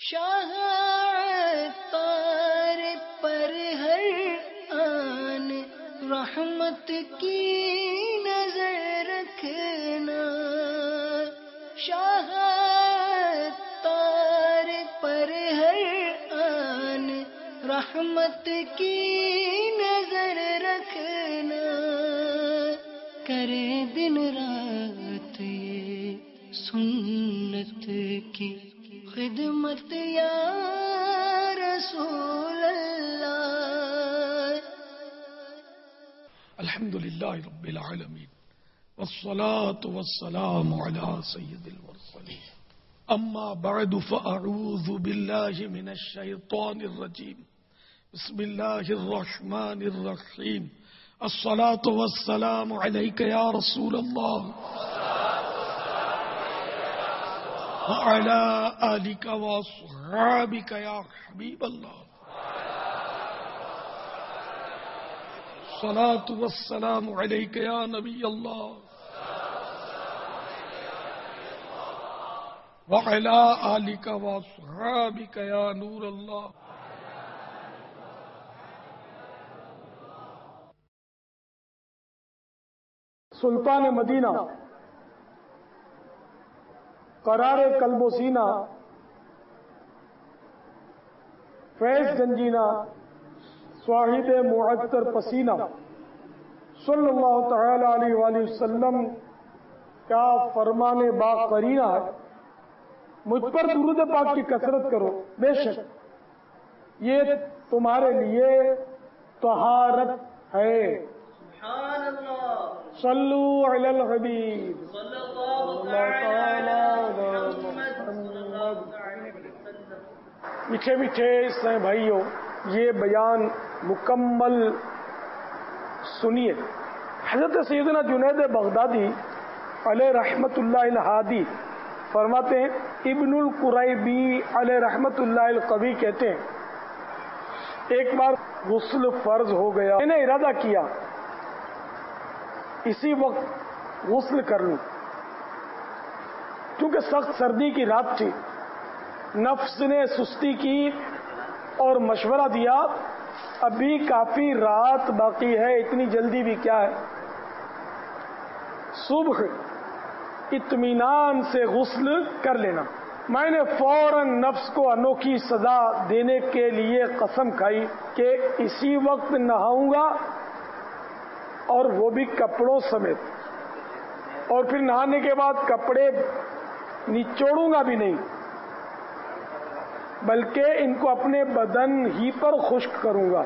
شاہ عطار پر ہر آن رحمت کی نظر رکھنا، شاہ عطار پر ہر آن رحمت کی نظر رکھنا، کرے دن رات یہ سنت کی خدمت یا رسول اللہ۔ الحمدللہ رب العالمین والصلاة والسلام على سید المرسلین، اما بعد فاعوذ باللہ من الشیطان الرجیم، بسم اللہ الرحمن الرحیم، الصلاة والسلام علیک یا رسول اللہ وعلى آلك وأصحابك يا حبيب الله، الصلاة والسلام عليك يا نبي الله وعلى آلك وأصحابك يا نور الله۔ سلطان مدینہ، قرار قلب و سینہ، فیض گنجینہ، صاحب معطر پسینہ، صلی اللہ تعالی علیہ وآلہ وسلم کا فرمان باقرینہ ہے، مجھ پر درود پاک کی کثرت کرو، بے شک یہ تمہارے لیے طہارت ہے۔ سبحان اللہ، صلو علی الحبیب صلی اللہ تعالی میٹھے میٹھے اسلام بھائیوں، یہ بیان مکمل سنیے۔ حضرت سیدنا جنید بغدادی علیہ رحمت اللہ الہادی فرماتے ہیں، ابن القریبی علیہ رحمت اللہ القوی کہتے ہیں، ایک بار غسل فرض ہو گیا، میں نے ارادہ کیا اسی وقت غسل کر لوں، کیونکہ سخت سردی کی رات تھی، نفس نے سستی کی اور مشورہ دیا ابھی کافی رات باقی ہے، اتنی جلدی بھی کیا ہے، صبح اطمینان سے غسل کر لینا۔ میں نے فوراً نفس کو انوکھی سزا دینے کے لیے قسم کھائی کہ اسی وقت نہاؤں گا، اور وہ بھی کپڑوں سمیت، اور پھر نہانے کے بعد کپڑے نچوڑوں گا بھی نہیں، بلکہ ان کو اپنے بدن ہی پر خشک کروں گا۔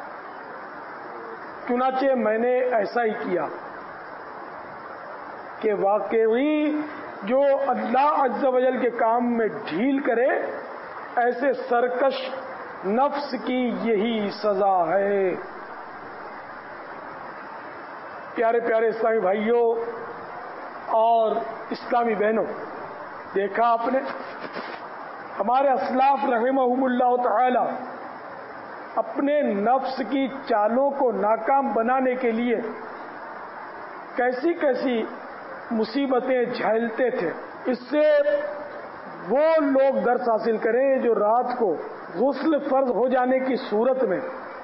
چنانچہ میں نے ایسا ہی کیا کہ واقعی جو اللہ عز و جل کے کام میں ڈھیل کرے، ایسے سرکش نفس کی یہی سزا ہے۔ پیارے پیارے اسلامی بھائیوں اور اسلامی بہنوں، دیکھا آپ نے ہمارے اسلاف رحمہم اللہ تعالی اپنے نفس کی چالوں کو ناکام بنانے کے لیے کیسی کیسی مصیبتیں جھیلتے تھے۔ اس سے وہ لوگ درس حاصل کریں جو رات کو غسل فرض ہو جانے کی صورت میں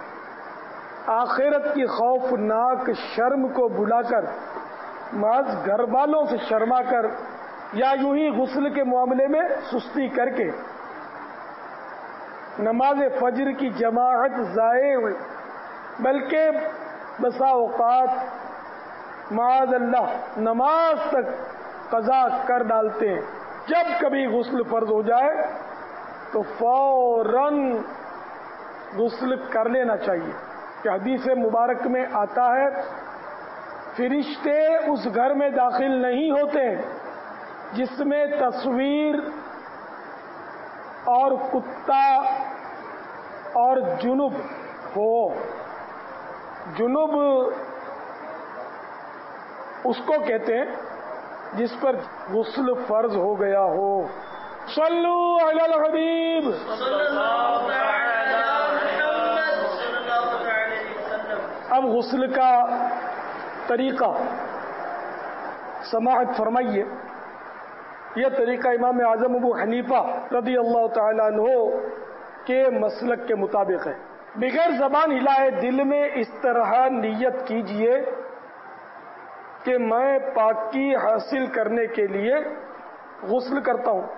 آخرت کی خوفناک شرم کو بلا کر، محض گھر والوں سے شرما کر، یا یوں ہی غسل کے معاملے میں سستی کر کے نماز فجر کی جماعت ضائع، بلکہ بسا اوقات معاذ اللہ نماز تک قضا کر ڈالتے ہیں۔ جب کبھی غسل فرض ہو جائے تو فوراً غسل کر لینا چاہیے، کہ حدیث مبارک میں آتا ہے فرشتے اس گھر میں داخل نہیں ہوتے جس میں تصویر اور کتا اور جنب ہو۔ جنب اس کو کہتے ہیں جس پر غسل فرض ہو گیا ہو۔ صلو علی الحبیب۔ اب غسل کا طریقہ سماعت فرمائیے۔ یہ طریقہ امام اعظم ابو حنیفہ رضی اللہ تعالیٰ عنہ کے مسلک کے مطابق ہے۔ بغیر زبان ہلائے دل میں اس طرح نیت کیجئے کہ میں پاکی حاصل کرنے کے لیے غسل کرتا ہوں۔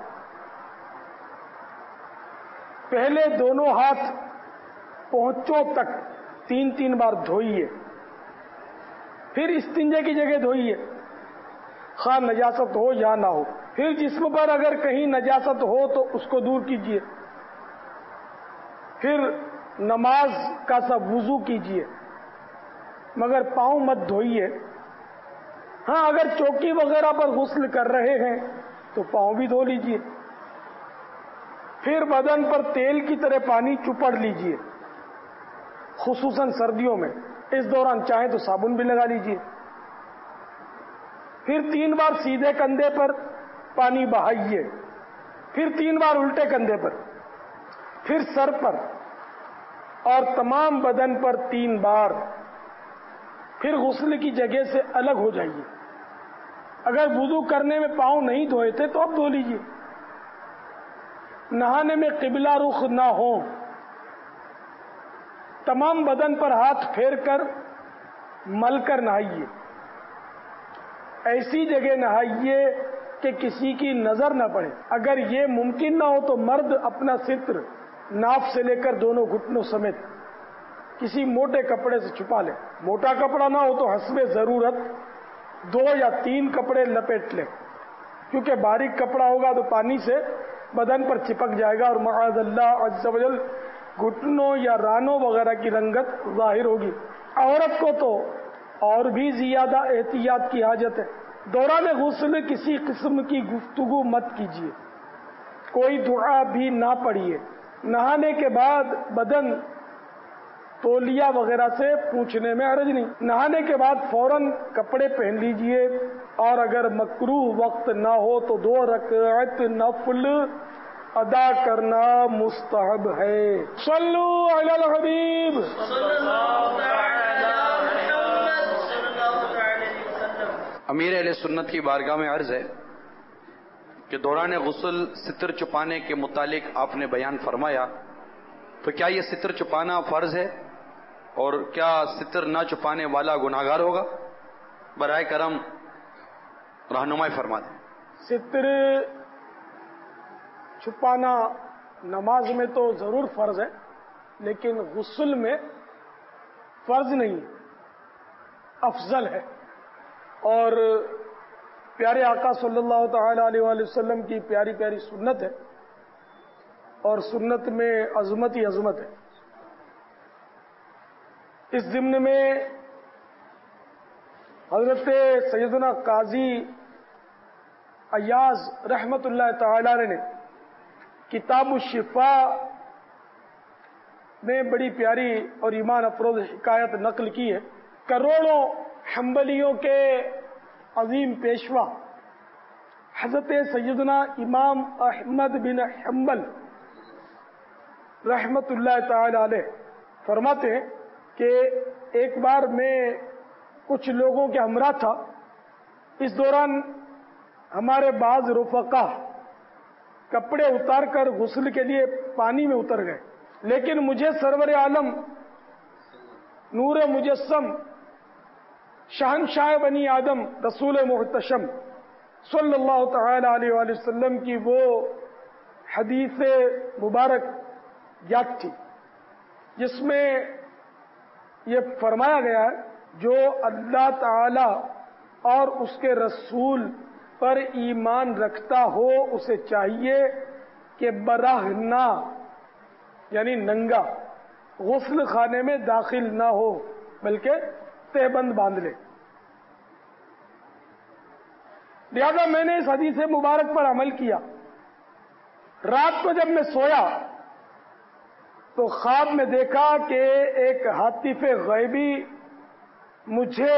پہلے دونوں ہاتھ پہنچوں تک 3 بار دھوئیے، پھر استنجے کی جگہ دھوئیے، خواہ نجاست ہو یا نہ ہو۔ پھر جسم پر اگر کہیں نجاست ہو تو اس کو دور کیجیے، پھر نماز کا سا وضو کیجیے، مگر پاؤں مت دھوئیے۔ ہاں اگر چوکی وغیرہ پر غسل کر رہے ہیں تو پاؤں بھی دھو لیجیے، پھر بدن پر تیل کی طرح پانی چپڑ لیجیے، خصوصاً سردیوں میں۔ اس دوران چاہیں تو صابن بھی لگا لیجیے۔ پھر 3 بار سیدھے کندھے پر پانی بہائیے، پھر 3 بار الٹے کندھے پر، پھر سر پر اور تمام بدن پر 3 بار۔ پھر غسل کی جگہ سے الگ ہو جائیے۔ اگر وضو کرنے میں پاؤں نہیں دھوئے تھے تو اب دھو لیجیے۔ نہانے میں قبلہ رخ نہ ہو، تمام بدن پر ہاتھ پھیر کر مل کر نہائیے۔ ایسی جگہ نہائیے کہ کسی کی نظر نہ پڑے۔ اگر یہ ممکن نہ ہو تو مرد اپنا ستر ناف سے لے کر دونوں گھٹنوں سمیت کسی موٹے کپڑے سے چھپا لے۔ موٹا کپڑا نہ ہو تو حسب ضرورت 2 یا 3 کپڑے لپیٹ لے، کیونکہ باریک کپڑا ہوگا تو پانی سے بدن پر چپک جائے گا اور معاذ اللہ عز و جل گھٹنوں یا رانوں وغیرہ کی رنگت ظاہر ہوگی۔ عورت کو تو اور بھی زیادہ احتیاط کی حاجت ہے۔ دوران غسل کسی قسم کی گفتگو مت کیجیے، کوئی دعا بھی نہ پڑھیے۔ نہانے کے بعد بدن تولیہ وغیرہ سے پوچھنے میں حرج نہیں۔ نہانے کے بعد فوراً کپڑے پہن لیجئے، اور اگر مکروہ وقت نہ ہو تو 2 رکعت نفل ادا کرنا مستحب ہے۔ صلو علی الحبیب۔ امیر اہل سنت کی بارگاہ میں عرض ہے کہ دوران غسل ستر چھپانے کے متعلق آپ نے بیان فرمایا، تو کیا یہ ستر چھپانا فرض ہے، اور کیا ستر نہ چھپانے والا گناہگار ہوگا؟ برائے کرم رہنمائی فرما دیں۔ ستر چھپانا نماز میں تو ضرور فرض ہے، لیکن غسل میں فرض نہیں، افضل ہے۔ اور پیارے آقا صلی اللہ تعالی علیہ وآلہ وسلم کی پیاری پیاری سنت ہے، اور سنت میں عظمت ہی عظمت ہے۔ اس ضمن میں حضرت سیدنا قاضی ایاز رحمت اللہ تعالی علیہ نے کتاب الشفاء میں بڑی پیاری اور ایمان افروز حکایت نقل کی ہے۔ کروڑوں حنبلیوں کے عظیم پیشوا حضرت سیدنا امام احمد بن حنبل رحمت اللہ تعالی علیہ فرماتے ہیں کہ ایک بار میں کچھ لوگوں کے ہمراہ تھا۔ اس دوران ہمارے بعض رفقا کپڑے اتار کر غسل کے لیے پانی میں اتر گئے، لیکن مجھے سرور عالم نور مجسم شہنشاہ بنی آدم رسول محتشم صلی اللہ تعالی علیہ وآلہ وسلم کی وہ حدیث مبارک یاد تھی جس میں یہ فرمایا گیا ہے، جو اللہ تعالی اور اس کے رسول پر ایمان رکھتا ہو اسے چاہیے کہ برہنہ یعنی ننگا غسل خانے میں داخل نہ ہو، بلکہ تہبند باندھ لے۔ لہذا میں نے اس حدیث مبارک پر عمل کیا۔ رات کو جب میں سویا تو خواب میں دیکھا کہ ایک ہاتف غیبی مجھے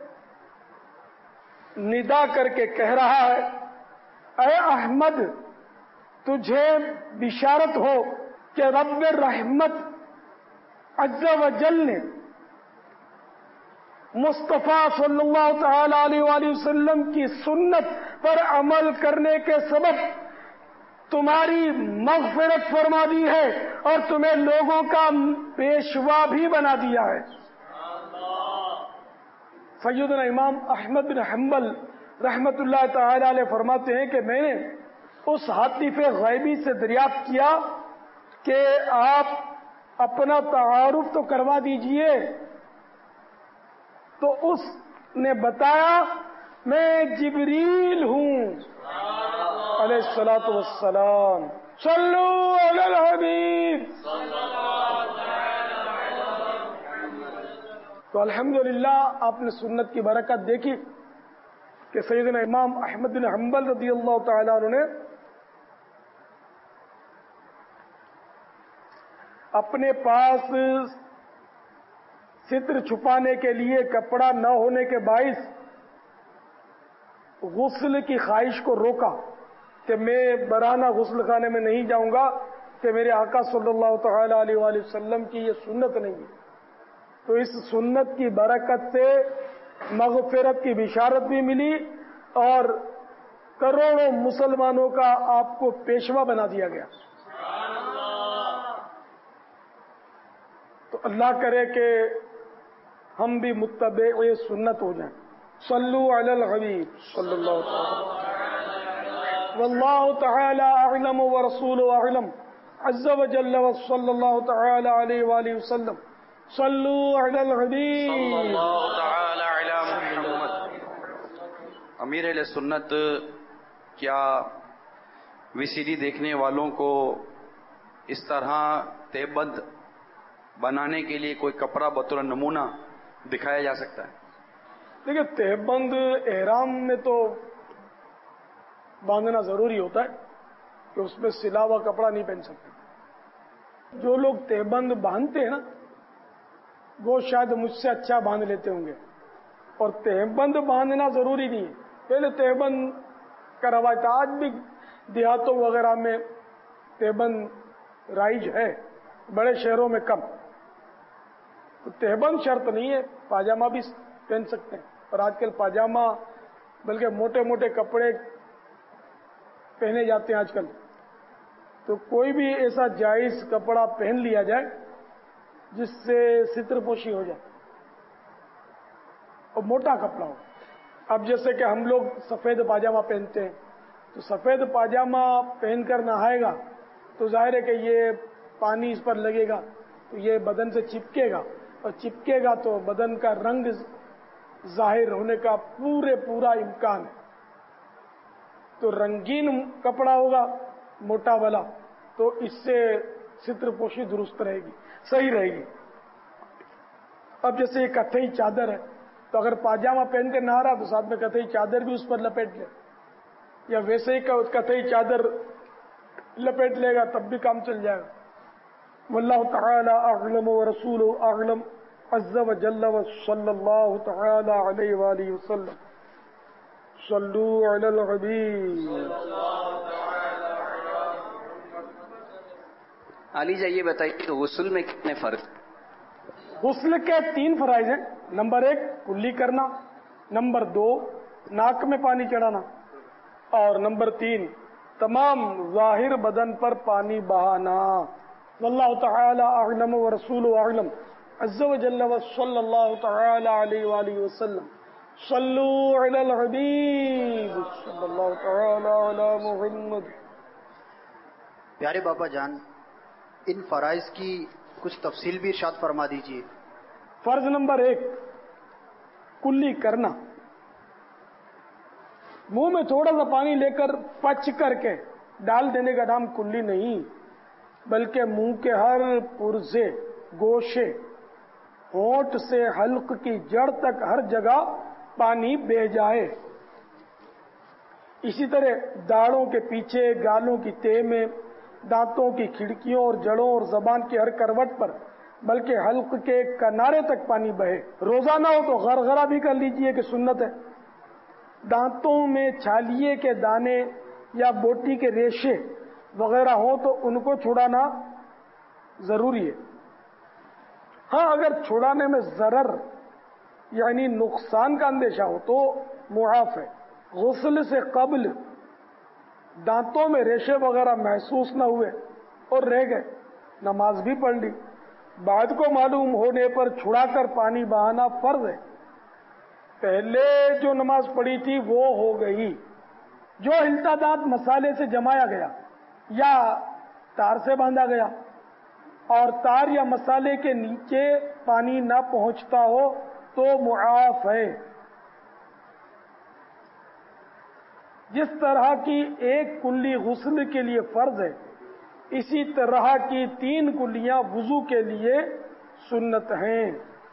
ندا کر کے کہہ رہا ہے، اے احمد، تجھے بشارت ہو کہ رب رحمت عز و جل نے مصطفیٰ صلی اللہ تعالی علیہ وآلہ وسلم کی سنت پر عمل کرنے کے سبب تمہاری مغفرت فرما دی ہے اور تمہیں لوگوں کا پیشوا بھی بنا دیا ہے۔ سیدنا امام احمد بن حنبل رحمت اللہ تعالی علیہ فرماتے ہیں کہ میں نے اس حاطف غیبی سے دریافت کیا کہ آپ اپنا تعارف تو کروا دیجئے، تو اس نے بتایا میں جبریل ہوں علیہ الصلوۃ والسلام۔ صلو علی الحبیب۔ تو الحمدللہ آپ نے سنت کی برکت دیکھی کہ سیدنا امام احمد بن حنبل رضی اللہ تعالی عنہ نے اپنے پاس ستر چھپانے کے لیے کپڑا نہ ہونے کے باعث غسل کی خواہش کو روکا کہ میں برانہ غسل خانے میں نہیں جاؤں گا کہ میرے آقا صلی اللہ تعالی علیہ وآلہ وسلم کی یہ سنت نہیں ہے۔ تو اس سنت کی برکت سے مغفرت کی بشارت بھی ملی اور کروڑوں مسلمانوں کا آپ کو پیشوا بنا دیا گیا۔ تو اللہ کرے کہ ہم بھی متبع سنت ہو جائیں۔ صلو علی الحبیب صلی اللہ تعالی واللہ تعالی اعلم ورسولہ اعلم عز وجل وصلی اللہ تعالی علیہ وآلہ وسلم۔ صلو علی الحبیب صلی اللہ تعالی علی محمد۔ امیر اہل سنت، کیا وی سی ڈی دیکھنے والوں کو اس طرح تہبند بنانے کے لیے کوئی کپڑا بطور نمونہ دکھایا جا سکتا ہے؟ دیکھیں، تہبند احرام میں تو باندھنا ضروری ہوتا ہے کہ اس میں سلا ہوا کپڑا نہیں پہن سکتے۔ جو لوگ تہبند باندھتے ہیں نا وہ شاید مجھ سے اچھا باندھ لیتے ہوں گے، اور تہبند باندھنا ضروری نہیں ہے۔ پہلے تہبند کا رواج تھا، آج بھی دیہاتوں وغیرہ میں تہبند رائج ہے، بڑے شہروں میں کم۔ تو تہبند شرط نہیں ہے، پاجامہ بھی پہن سکتے ہیں، اور آج کل پاجامہ بلکہ موٹے موٹے کپڑے پہنے جاتے ہیں آج کل۔ تو کوئی بھی ایسا جائز کپڑا پہن لیا جائے جس سے ستر پوشی ہو جائے اور موٹا کپڑا ہو۔ اب جیسے کہ ہم لوگ سفید پاجامہ پہنتے ہیں، تو سفید پاجامہ پہن کر نہائے گا تو ظاہر ہے کہ یہ پانی اس پر لگے گا تو یہ بدن سے چپکے گا، اور چپکے گا تو بدن کا رنگ ظاہر ہونے کا پورا امکان ہے۔ تو رنگین کپڑا ہوگا موٹا والا تو اس سے ستر پوشی درست رہے گی، صحیح رہے گی۔ اب جیسے یہ کتھئی چادر ہے تو اگر پاجامہ پہن کے نہا رہا تو ساتھ میں کتھئی چادر بھی اس پر لپیٹ لے، یا ویسے ہی کتھئی چادر لپیٹ لے گا تب بھی کام چل جائے گا۔ واللہ تعالی اعلم ورسولہ اعلم عز وجل وصلی اللہ تعالی علیہ وآلہ وسلم۔ صلو علی الحبیب۔ علی جا یہ بتائیے کہ غسل میں کتنے فرض؟ غسل کے 3 فرائض ہیں۔ نمبر 1 کلی کرنا، نمبر 2 ناک میں پانی چڑھانا، اور نمبر 3 تمام ظاہر بدن پر پانی بہانا۔ واللہ تعالی اعلم ورسولہ اعلم عز وجل وصلی اللہ تعالی علیہ وآلہ وسلم۔ صلو علی الحبیب صلی اللہ تعالی علی محمد۔ پیارے بابا جان، ان فرائض کی کچھ تفصیل بھی ارشاد فرما دیجیے۔ فرض نمبر 1 کلی کرنا، منہ میں تھوڑا سا پانی لے کر پچ کر کے ڈال دینے کا نام کلی نہیں، بلکہ منہ کے ہر پرزے، گوشے، ہونٹ سے حلق کی جڑ تک ہر جگہ پانی بہہ جائے۔ اسی طرح داڑھوں کے پیچھے، گالوں کی تہ میں، دانتوں کی کھڑکیوں اور جڑوں اور زبان کی ہر کروٹ پر، بلکہ حلق کے کنارے تک پانی بہے۔ روزانہ ہو تو غرغرہ بھی کر لیجئے کہ سنت ہے۔ دانتوں میں چھالیے کے دانے یا بوٹی کے ریشے وغیرہ ہوں تو ان کو چھڑانا ضروری ہے۔ ہاں اگر چھڑانے میں ضرر یعنی نقصان کا اندیشہ ہو تو معاف ہے. غسل سے قبل دانتوں میں ریشے وغیرہ محسوس نہ ہوئے اور رہ گئے، نماز بھی پڑھ لی. بعد کو معلوم ہونے پر چھڑا کر پانی بہانا فرض ہے. پہلے جو نماز پڑھی تھی وہ ہو گئی. جو ہلتا دانت مسالے سے جمایا گیا یا تار سے باندھا گیا اور تار یا مسالے کے نیچے پانی نہ پہنچتا ہو تو معاف ہے. جس طرح کی ایک کلی غسل کے لیے فرض ہے، اسی طرح کی 3 کلیاں وضو کے لیے سنت ہیں.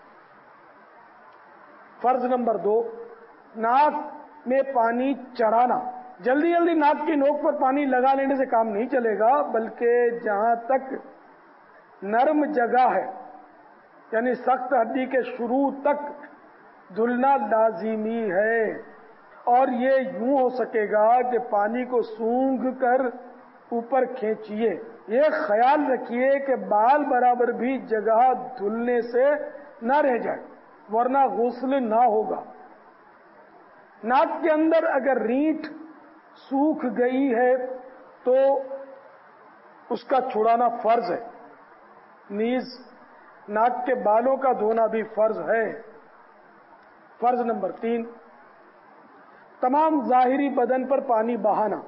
فرض نمبر 2، ناک میں پانی چڑھانا. جلدی جلدی ناک کی نوک پر پانی لگا لینے سے کام نہیں چلے گا، بلکہ جہاں تک نرم جگہ ہے یعنی سخت ہڈی کے شروع تک دھلنا لازمی ہے. اور یہ یوں ہو سکے گا کہ پانی کو سونگھ کر اوپر کھینچیے. یہ خیال رکھیے کہ بال برابر بھی جگہ دھلنے سے نہ رہ جائے ورنہ غسل نہ ہوگا. ناک کے اندر اگر رینٹ سوکھ گئی ہے تو اس کا چھڑانا فرض ہے. نیز ناک کے بالوں کا دھونا بھی فرض ہے. فرض نمبر 3، تمام ظاہری بدن پر پانی بہانا.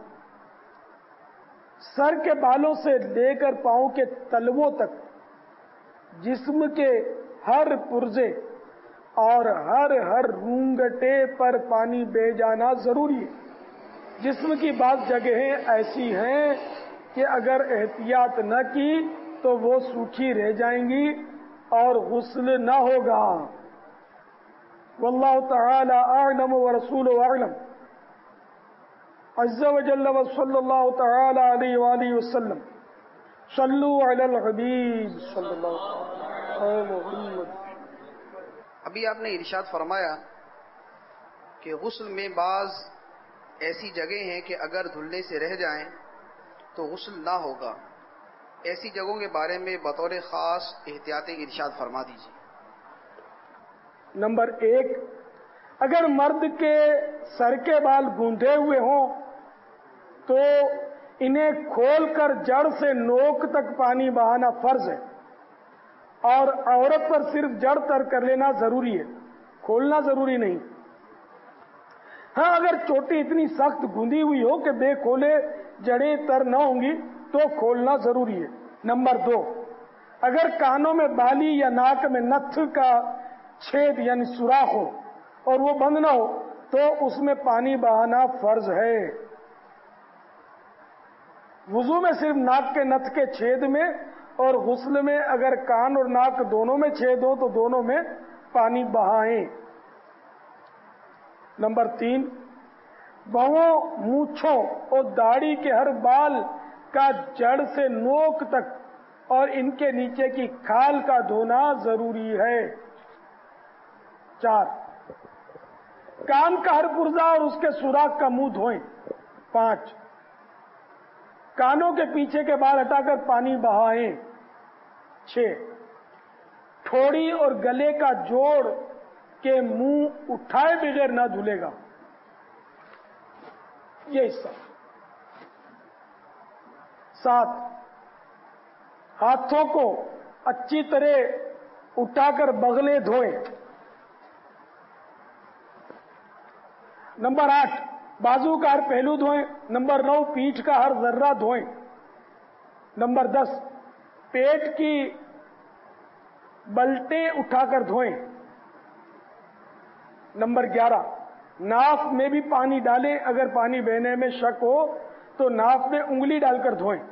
سر کے بالوں سے لے کر پاؤں کے تلووں تک جسم کے ہر پرزے اور ہر رونگٹے پر پانی بہ جانا ضروری ہے. جسم کی بعض جگہیں ایسی ہیں کہ اگر احتیاط نہ کی تو وہ سوکھی رہ جائیں گی اور غسل نہ ہوگا. واللہ تعالی اعلم ورسولہ اعلم. عز وجل وصلی اللہ تعالی علیہ وآلہ وسلم. صلو علی الحبیب صلی اللہ علیہ وسلم. ابھی آپ نے ارشاد فرمایا کہ غسل میں بعض ایسی جگہیں ہیں کہ اگر دھلنے سے رہ جائیں تو غسل نہ ہوگا. ایسی جگہوں کے بارے میں بطور خاص احتیاط ارشاد فرما دیجیے. نمبر 1، اگر مرد کے سر کے بال گوندھے ہوئے ہوں تو انہیں کھول کر جڑ سے نوک تک پانی بہانا فرض ہے اور عورت پر صرف جڑ تر کر لینا ضروری ہے، کھولنا ضروری نہیں. ہاں اگر چوٹی اتنی سخت گوندھی ہوئی ہو کہ بے کھولے جڑیں تر نہ ہوں گی تو کھولنا ضروری ہے. نمبر 2، اگر کانوں میں بالی یا ناک میں نتھ کا چھید یعنی سوراخ ہو اور وہ بند نہ ہو تو اس میں پانی بہانا فرض ہے. وضو میں صرف ناک کے نتھ کے چھید میں اور غسل میں اگر کان اور ناک دونوں میں چھید ہو تو دونوں میں پانی بہائیں. نمبر 3، بہوں، مونچھوں اور داڑھی کے ہر بال کا جڑ سے نوک تک اور ان کے نیچے کی کھال کا دھونا ضروری ہے. 4، کان کا ہر پرزا اور اس کے سوراخ کا منہ دھوئیں. 5، کانوں کے پیچھے کے بال ہٹا کر پانی بہائیں. 6، ٹھوڑی اور گلے کا جوڑ کے منہ اٹھائے بغیر نہ دھلے گا. یہ حصہ. 7، ہاتھوں کو اچھی طرح اٹھا کر بغلیں دھوئیں. نمبر 8، بازو کا ہر پہلو دھوئیں. نمبر 9، پیٹھ کا ہر ذرہ دھوئیں. نمبر 10، پیٹ کی بلٹیں اٹھا کر دھوئیں. نمبر 11، ناف میں بھی پانی ڈالیں. اگر پانی بہنے میں شک ہو تو ناف میں انگلی ڈال کر دھوئیں.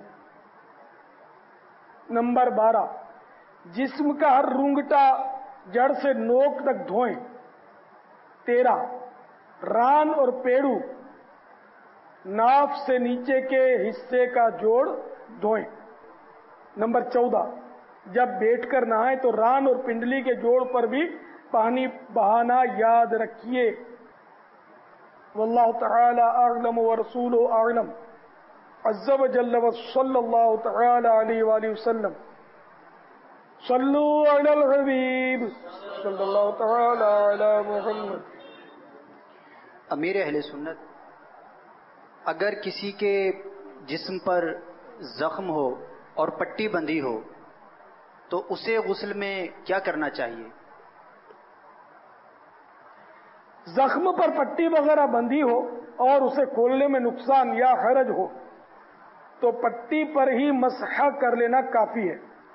نمبر 12، جسم کا ہر رونگٹا جڑ سے نوک تک دھوئیں. 13، ران اور پیڑو ناف سے نیچے کے حصے کا جوڑ دھوئیں. نمبر 14، جب بیٹھ کر نہائیں تو ران اور پنڈلی کے جوڑ پر بھی پانی بہانا یاد رکھیے. واللہ تعالی اعلم ورسولہ اعلم. عز وجل وصلی اللہ تعالی علیہ وآلہ وسلم. صلو علی الحبیب صلی اللہ تعالی علی محمد. امیر اہل سنت، اگر کسی کے جسم پر زخم ہو اور پٹی بندھی ہو تو اسے غسل میں کیا کرنا چاہیے؟ زخم پر پٹی وغیرہ بندھی ہو اور اسے کھولنے میں نقصان یا حرج ہو تو پٹی پر ہی مسح کر لینا کافی ہے.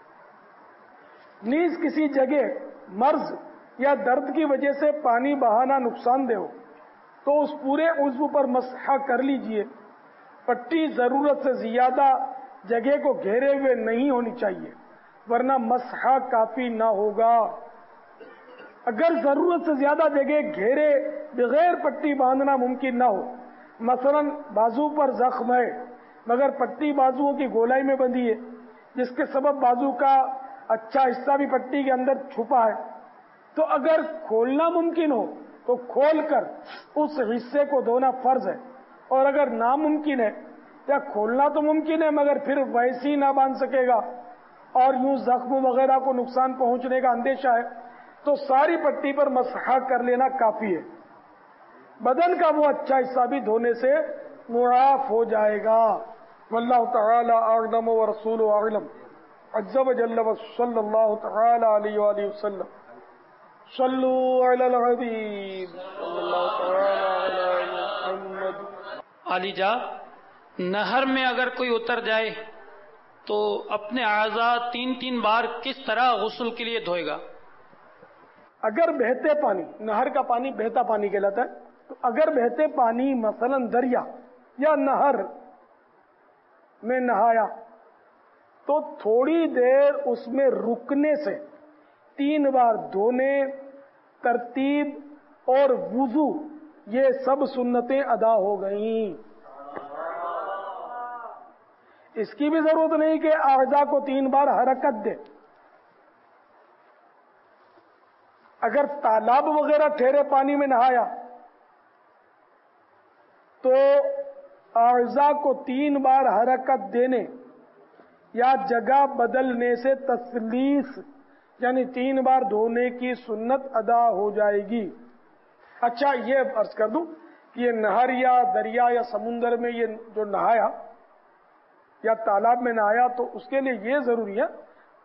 نیز کسی جگہ مرض یا درد کی وجہ سے پانی بہانا نقصان دہ ہو تو اس پورے عضو پر مسح کر لیجئے. پٹی ضرورت سے زیادہ جگہ کو گھیرے ہوئے نہیں ہونی چاہیے ورنہ مسح کافی نہ ہوگا. اگر ضرورت سے زیادہ جگہ گھیرے بغیر پٹی باندھنا ممکن نہ ہو، مثلا بازو پر زخم ہے مگر پٹی بازوؤں کی گولائی میں بندھی ہے جس کے سبب بازو کا اچھا حصہ بھی پٹی کے اندر چھپا ہے، تو اگر کھولنا ممکن ہو تو کھول کر اس حصے کو دھونا فرض ہے، اور اگر ناممکن ہے یا کھولنا تو ممکن ہے مگر پھر ویسے ہی نہ باندھ سکے گا اور یوں زخم وغیرہ کو نقصان پہنچنے کا اندیشہ ہے تو ساری پٹی پر مسح کر لینا کافی ہے. بدن کا وہ اچھا حصہ بھی دھونے سے معاف ہو جائے گا. واللہ تعالی اعلم ورسولہ اعلم عز وجل وصلی اللہ تعالی علیہ وآلہ وسلم. صلو علی الحبیب صلی اللہ تعالی علی محمد. علی جا، نہر میں اگر کوئی اتر جائے تو اپنے اعضاء 3 بار کس طرح غسل کے لیے دھوئے گا؟ اگر بہتے پانی، نہر کا پانی بہتا پانی کہلاتا ہے، تو اگر بہتے پانی مثلا دریا یا نہر میں نہایا تو تھوڑی دیر اس میں رکنے سے 3 بار دھونے، ترتیب اور وضو یہ سب سنتیں ادا ہو گئیں. اس کی بھی ضرورت نہیں کہ اعضاء کو 3 بار حرکت دے. اگر تالاب وغیرہ ٹھہرے پانی میں نہایا تو اعضاء کو 3 بار حرکت دینے یا جگہ بدلنے سے تسلیس یعنی 3 بار دھونے کی سنت ادا ہو جائے گی. اچھا یہ عرض کر دوں کہ یہ نہر یا دریا یا سمندر میں یہ جو نہایا یا تالاب میں نہایا تو اس کے لیے یہ ضروری ہے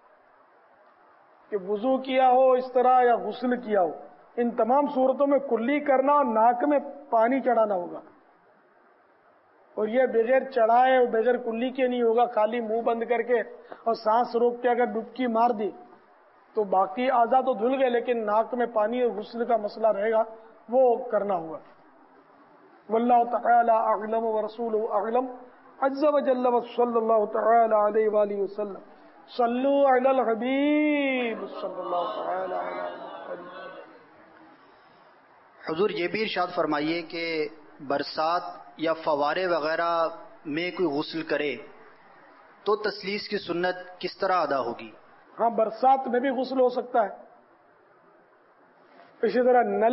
کہ وضو کیا ہو اس طرح یا غسل کیا ہو، ان تمام صورتوں میں کلی کرنا اور ناک میں پانی چڑھانا ہوگا. اور یہ بغیر چڑھائے اور بغیر کلی کے نہیں ہوگا. خالی منہ بند کر کے اور سانس روک کے اگر ڈبکی مار دی تو باقی اعضاء تو دھل گئے لیکن ناک میں پانی اور غسل کا مسئلہ رہے گا، وہ کرنا ہوگا. واللہ تعالی اعلم ورسولہ اعلم عز وجل وصلی اللہ تعالی علیہ وآلہ وسلم. صلو علی الحبیب صلی اللہ تعالی علیہ وسلم. حضور یہ بھی ارشاد فرمائیے کہ برسات یا فوارے وغیرہ میں کوئی غسل کرے تو تسلیس کی سنت کس طرح ادا ہوگی؟ ہاں، برسات میں بھی غسل ہو سکتا ہے. اسی طرح نل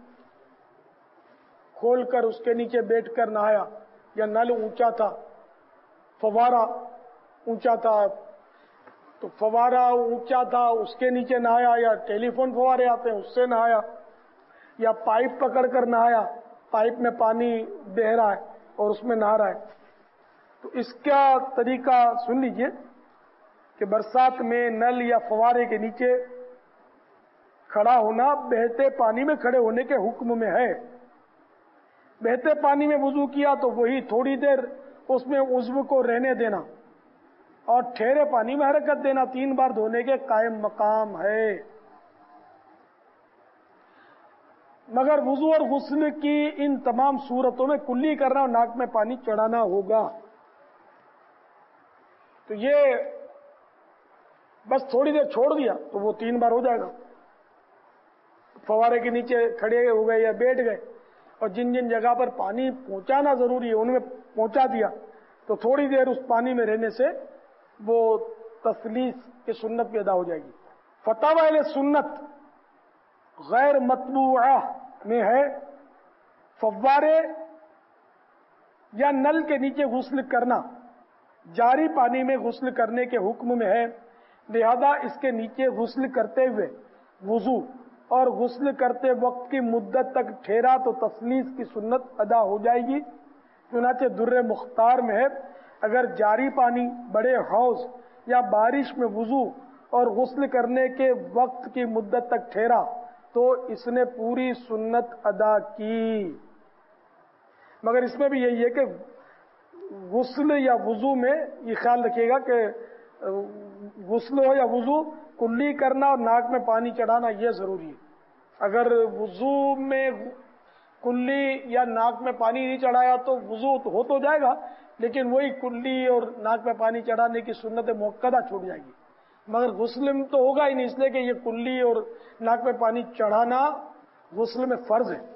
کھول کر اس کے نیچے بیٹھ کر نہایا یا نل اونچا تھا، فوارہ اونچا تھا تو فوارہ اونچا تھا اس کے نیچے نہایا، یا ٹیلی فون فوارے آتے ہیں اس سے نہایا، یا پائپ پکڑ کر نہایا، پائپ میں پانی بہ رہا ہے اور اس میں نہا رہا ہے. تو اس کا طریقہ سن لیجئے کہ برسات میں نل یا فوارے کے نیچے کھڑا ہونا بہتے پانی میں کھڑے ہونے کے حکم میں ہے. بہتے پانی میں وضو کیا تو وہی تھوڑی دیر اس میں عضو کو رہنے دینا اور ٹھہرے پانی میں حرکت دینا 3 بار دھونے کے قائم مقام ہے. مگر وضو اور غسل کی ان تمام صورتوں میں کلی کرنا اور ناک میں پانی چڑھانا ہوگا. تو یہ بس تھوڑی دیر چھوڑ دیا تو وہ 3 بار ہو جائے گا. فوارے کے نیچے کھڑے ہو گئے یا بیٹھ گئے اور جن جن جگہ پر پانی پہنچانا ضروری ہے ان میں پہنچا دیا تو تھوڑی دیر اس پانی میں رہنے سے وہ تسلیس کی سنت بھی ادا ہو جائے گی. فتاوی اہل سنت غیر مطبوعہ میں ہے فوارے یا نل کے نیچے غسل کرنا جاری پانی میں غسل کرنے کے حکم میں ہے لہذا اس کے نیچے غسل کرتے ہوئے وضو اور غسل کرتے وقت کی مدت تک ٹھہرا تو تسلیس کی سنت ادا ہو جائے گی۔ چنانچہ در مختار میں ہے اگر جاری پانی بڑے حوض یا بارش میں وضو اور غسل کرنے کے وقت کی مدت تک ٹھہرا تو اس نے پوری سنت ادا کی، مگر اس میں بھی یہی ہے کہ غسل یا وضو میں یہ خیال رکھیے گا کہ غسل ہو یا وضو کلی کرنا اور ناک میں پانی چڑھانا یہ ضروری ہے۔ اگر وضو میں کلی یا ناک میں پانی نہیں چڑھایا تو وضو ہو تو جائے گا، لیکن وہی کلی اور ناک میں پانی چڑھانے کی سنت موقدہ چھوٹ جائے گی، مگر غسل میں تو ہوگا ہی نہیں، اس لیے کہ یہ کلی اور ناک میں پانی چڑھانا غسل میں فرض ہے۔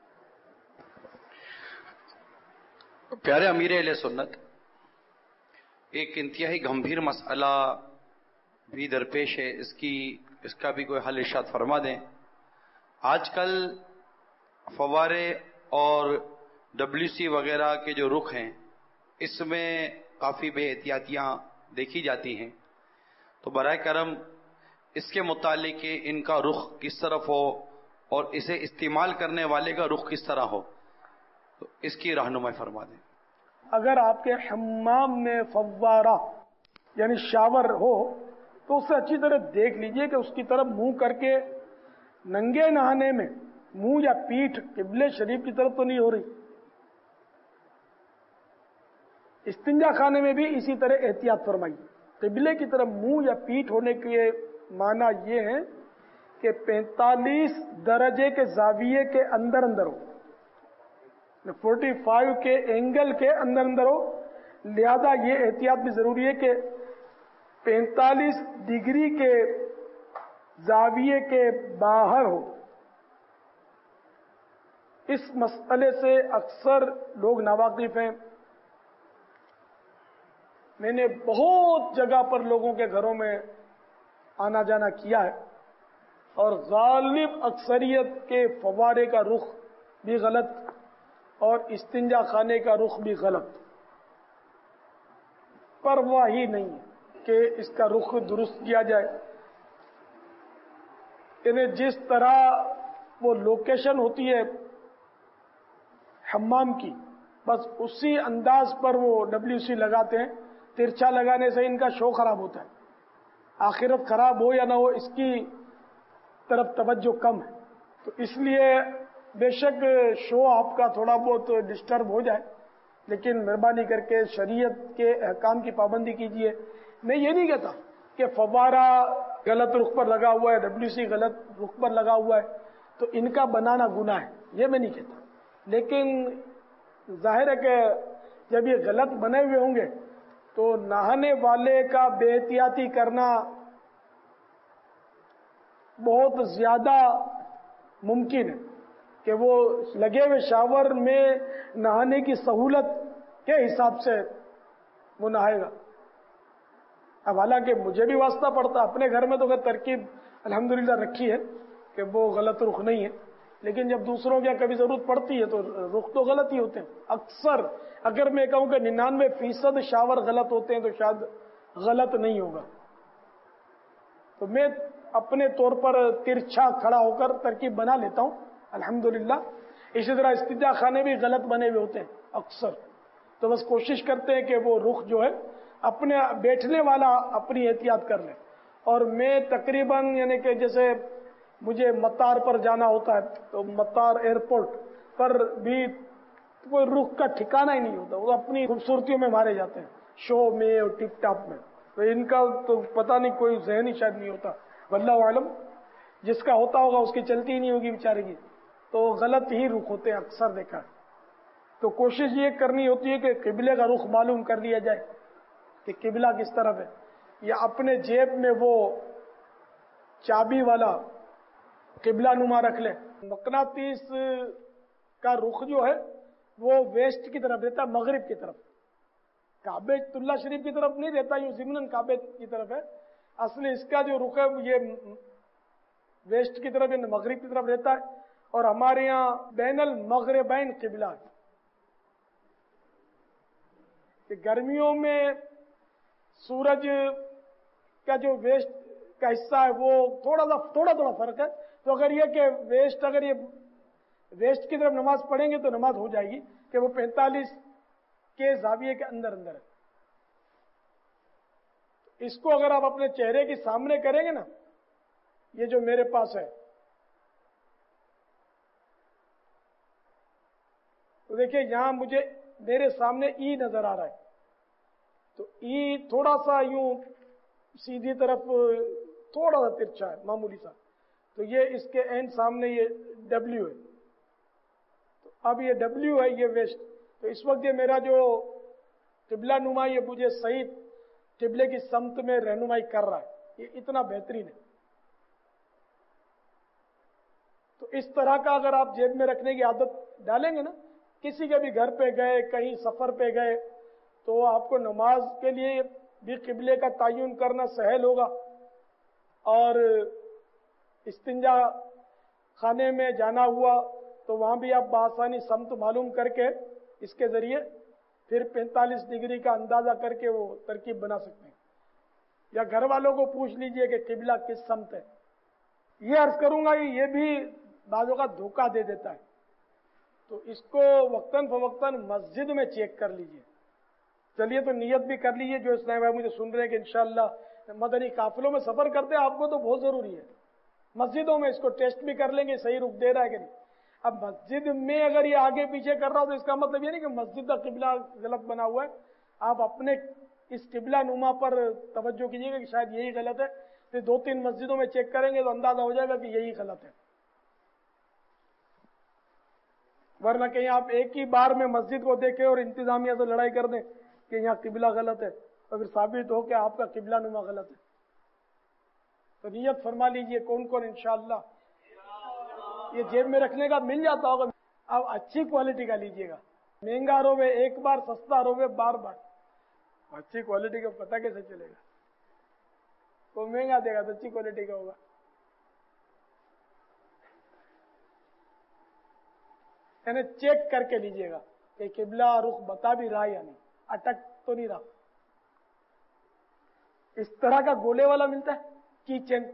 پیارے امیر اہل سنت، ایک انتہائی گمبھیر مسئلہ بھی درپیش ہے، اس کا بھی کوئی حل ارشاد فرما دیں۔ آج کل فوارے اور WC وغیرہ کے جو رخ ہیں اس میں کافی بے احتیاطیاں دیکھی جاتی ہیں، تو برائے کرم اس کے متعلق ان کا رخ کس طرف ہو اور اسے استعمال کرنے والے کا رخ کس طرح ہو، تو اس کی رہنمائی فرما دیں۔ اگر آپ کے حمام میں فوارہ یعنی شاور ہو تو اسے اچھی طرح دیکھ لیجئے کہ اس کی طرف منہ کر کے ننگے نہانے میں منہ یا پیٹھ قبلے شریف کی طرف تو نہیں ہو رہی۔ استنجا خانے میں بھی اسی طرح احتیاط فرمائیے، قبلے کی طرف منہ یا پیٹھ ہونے کے معنی یہ ہے کہ 45 درجے کے زاویے کے اندر اندر ہو، 45 کے اینگل کے اندر اندر ہو، لہذا یہ احتیاط بھی ضروری ہے کہ 45 ڈگری کے زاویے کے باہر ہو۔ اس مسئلے سے اکثر لوگ ناواقف ہیں، میں نے بہت جگہ پر لوگوں کے گھروں میں آنا جانا کیا ہے، اور غالب اکثریت کے فوارے کا رخ بھی غلط اور استنجا خانے کا رخ بھی غلط، پرواہ ہی نہیں کہ اس کا رخ درست کیا جائے۔ یعنی جس طرح وہ لوکیشن ہوتی ہے حمام کی، بس اسی انداز پر وہ WC لگاتے ہیں۔ ترچھا لگانے سے ان کا شو خراب ہوتا ہے، آخرت خراب ہو یا نہ ہو اس کی طرف توجہ کم ہے، تو اس لیے بے شک شو آپ کا تھوڑا بہت ڈسٹرب ہو جائے، لیکن مہربانی کر کے شریعت کے احکام کی پابندی کیجیے۔ میں یہ نہیں کہتا کہ فوارہ غلط رخ پر لگا ہوا ہے، WC غلط رخ پر لگا ہوا ہے تو ان کا بنانا گناہ ہے، یہ میں نہیں کہتا، لیکن ظاہر ہے کہ جب یہ غلط بنے ہوئے ہوں گے تو نہانے والے کا بے احتیاطی کرنا بہت زیادہ ممکن ہے کہ وہ لگے ہوئے شاور میں نہانے کی سہولت کے حساب سے وہ نہائے گا۔ اب حالانکہ مجھے بھی واسطہ پڑتا، اپنے گھر میں تو خیر ترکیب الحمدللہ رکھی ہے کہ وہ غلط رخ نہیں ہے، لیکن جب دوسروں کی کبھی ضرورت پڑتی ہے تو رخ تو غلط ہی ہوتے ہیں اکثر۔ اگر میں کہوں کہ 99% شاور غلط ہوتے ہیں تو شاید غلط نہیں ہوگا، تو میں اپنے طور پر ترچھا کھڑا ہو کر ترکیب بنا لیتا ہوں الحمدللہ۔ اسی طرح استنجا خانے بھی غلط بنے ہوئے ہوتے ہیں اکثر، تو بس کوشش کرتے ہیں کہ وہ رخ جو ہے اپنے بیٹھنے والا اپنی احتیاط کر لے۔ اور میں تقریباً یعنی کہ جیسے مجھے مطار پر جانا ہوتا ہے تو مطار ایئرپورٹ پر بھی کوئی رخ کا ٹھکانہ ہی نہیں ہوتا، وہ اپنی خوبصورتیوں میں مارے جاتے ہیں، شو میں اور ٹپ ٹاپ میں، تو ان کا تو پتہ نہیں کوئی ذہن ہی شاید نہیں ہوتا، واللہ عالم، جس کا ہوتا ہوگا اس کی چلتی ہی نہیں ہوگی بیچارے کی، تو غلط ہی رخ ہوتے ہیں اکثر دیکھا۔ تو کوشش یہ کرنی ہوتی ہے کہ قبلے کا رخ معلوم کر لیا جائے کہ قبلہ کس طرف ہے، یا اپنے جیب میں وہ چابی والا قبلہ نما رکھ لے۔ مقناطیس کا رخ جو ہے وہ ویسٹ کی طرف رہتا ہے، مغرب کی طرف، کعبہ اللہ شریف کی طرف نہیں رہتا، یوں ضمناً کعبہ کی طرف ہے، اصل اس کا جو رخ ہے یہ ویسٹ کی طرف یعنی مغرب کی طرف رہتا ہے، اور ہمارے یہاں بین المغربین قبلہ ہے کہ گرمیوں میں سورج کا جو ویسٹ کا حصہ ہے وہ تھوڑا فرق ہے. تو اگر یہ کہ اگر یہ ویسٹ کی طرف نماز پڑھیں گے تو نماز ہو جائے گی کہ وہ 45 کے زاویے کے اندر ہے. اس کو اگر آپ اپنے چہرے کے سامنے کریں گے نا، یہ جو میرے پاس ہے، تو دیکھیے یہاں مجھے میرے سامنے ای نظر آ رہا ہے، تو ای تھوڑا سا یوں سیدھی طرف تھوڑا سا ترچھا ہے، معمولی سا. تو یہ اس کے اینڈ سامنے یہ ڈبلیو ہے. تو اب یہ ڈبلیو ہے، یہ ویسٹ. تو اس وقت یہ میرا جو قبلہ نما یہ مجھے صحیح قبلے کی سمت میں رہنمائی کر رہا ہے. یہ اتنا بہترین ہے. تو اس طرح کا اگر آپ جیب میں رکھنے کی عادت ڈالیں گے نا، کسی کے بھی گھر پہ گئے، کہیں سفر پہ گئے، تو آپ کو نماز کے لیے بھی قبلے کا تعین کرنا سہل ہوگا. اور استنجا خانے میں جانا ہوا تو وہاں بھی آپ بآسانی سمت معلوم کر کے اس کے ذریعے پھر 45 ڈگری کا اندازہ کر کے وہ ترکیب بنا سکتے ہیں. یا گھر والوں کو پوچھ لیجئے کہ قبلہ کس سمت ہے. یہ عرض کروں گا یہ بھی بعضوں کا دھوکہ دے دیتا ہے، تو اس کو وقتاً فوقتاً مسجد میں چیک کر لیجئے. چلیے تو نیت بھی کر لیجئے جو اسلام بھائی مجھے سن رہے ہیں کہ انشاءاللہ مدنی قافلوں میں سفر کرتے ہیں، آپ کو تو بہت ضروری ہے. مسجدوں میں اس کو ٹیسٹ بھی کر لیں گے صحیح رخ دے رہا ہے کہ نہیں. اب مسجد میں اگر یہ آگے پیچھے کر رہا ہو تو اس کا مطلب یہ نہیں کہ مسجد کا قبلہ غلط بنا ہوا ہے. آپ اپنے اس قبلہ نما پر توجہ کیجیے گا کہ شاید یہی غلط ہے. پھر 2-3 مسجدوں میں چیک کریں گے تو اندازہ ہو جائے گا کہ یہی غلط ہے. ورنہ کہیں آپ ایک ہی بار میں مسجد کو دیکھیں اور انتظامیہ سے لڑائی کر دیں کہ یہاں قبلہ غلط ہے، اور پھر ثابت ہو کہ آپ کا قبلہ نما غلط ہے. تو نیت فرما لیجئے کون کون انشاءاللہ یہ جیب میں رکھنے کا مل جاتا ہوگا. اب اچھی کوالٹی کا لیجئے گا. مہنگا روے ایک بار، سستا روے بار بار. اچھی کوالٹی کا پتہ کیسے چلے گا؟ وہ مہنگا دے گا تو اچھی کوالٹی کا ہوگا. یعنی چیک کر کے لیجئے گا کہ قبلہ رخ بتا بھی رہا یا نہیں، اٹک تو نہیں رہا. اس طرح کا گولے والا ملتا ہے کی چین.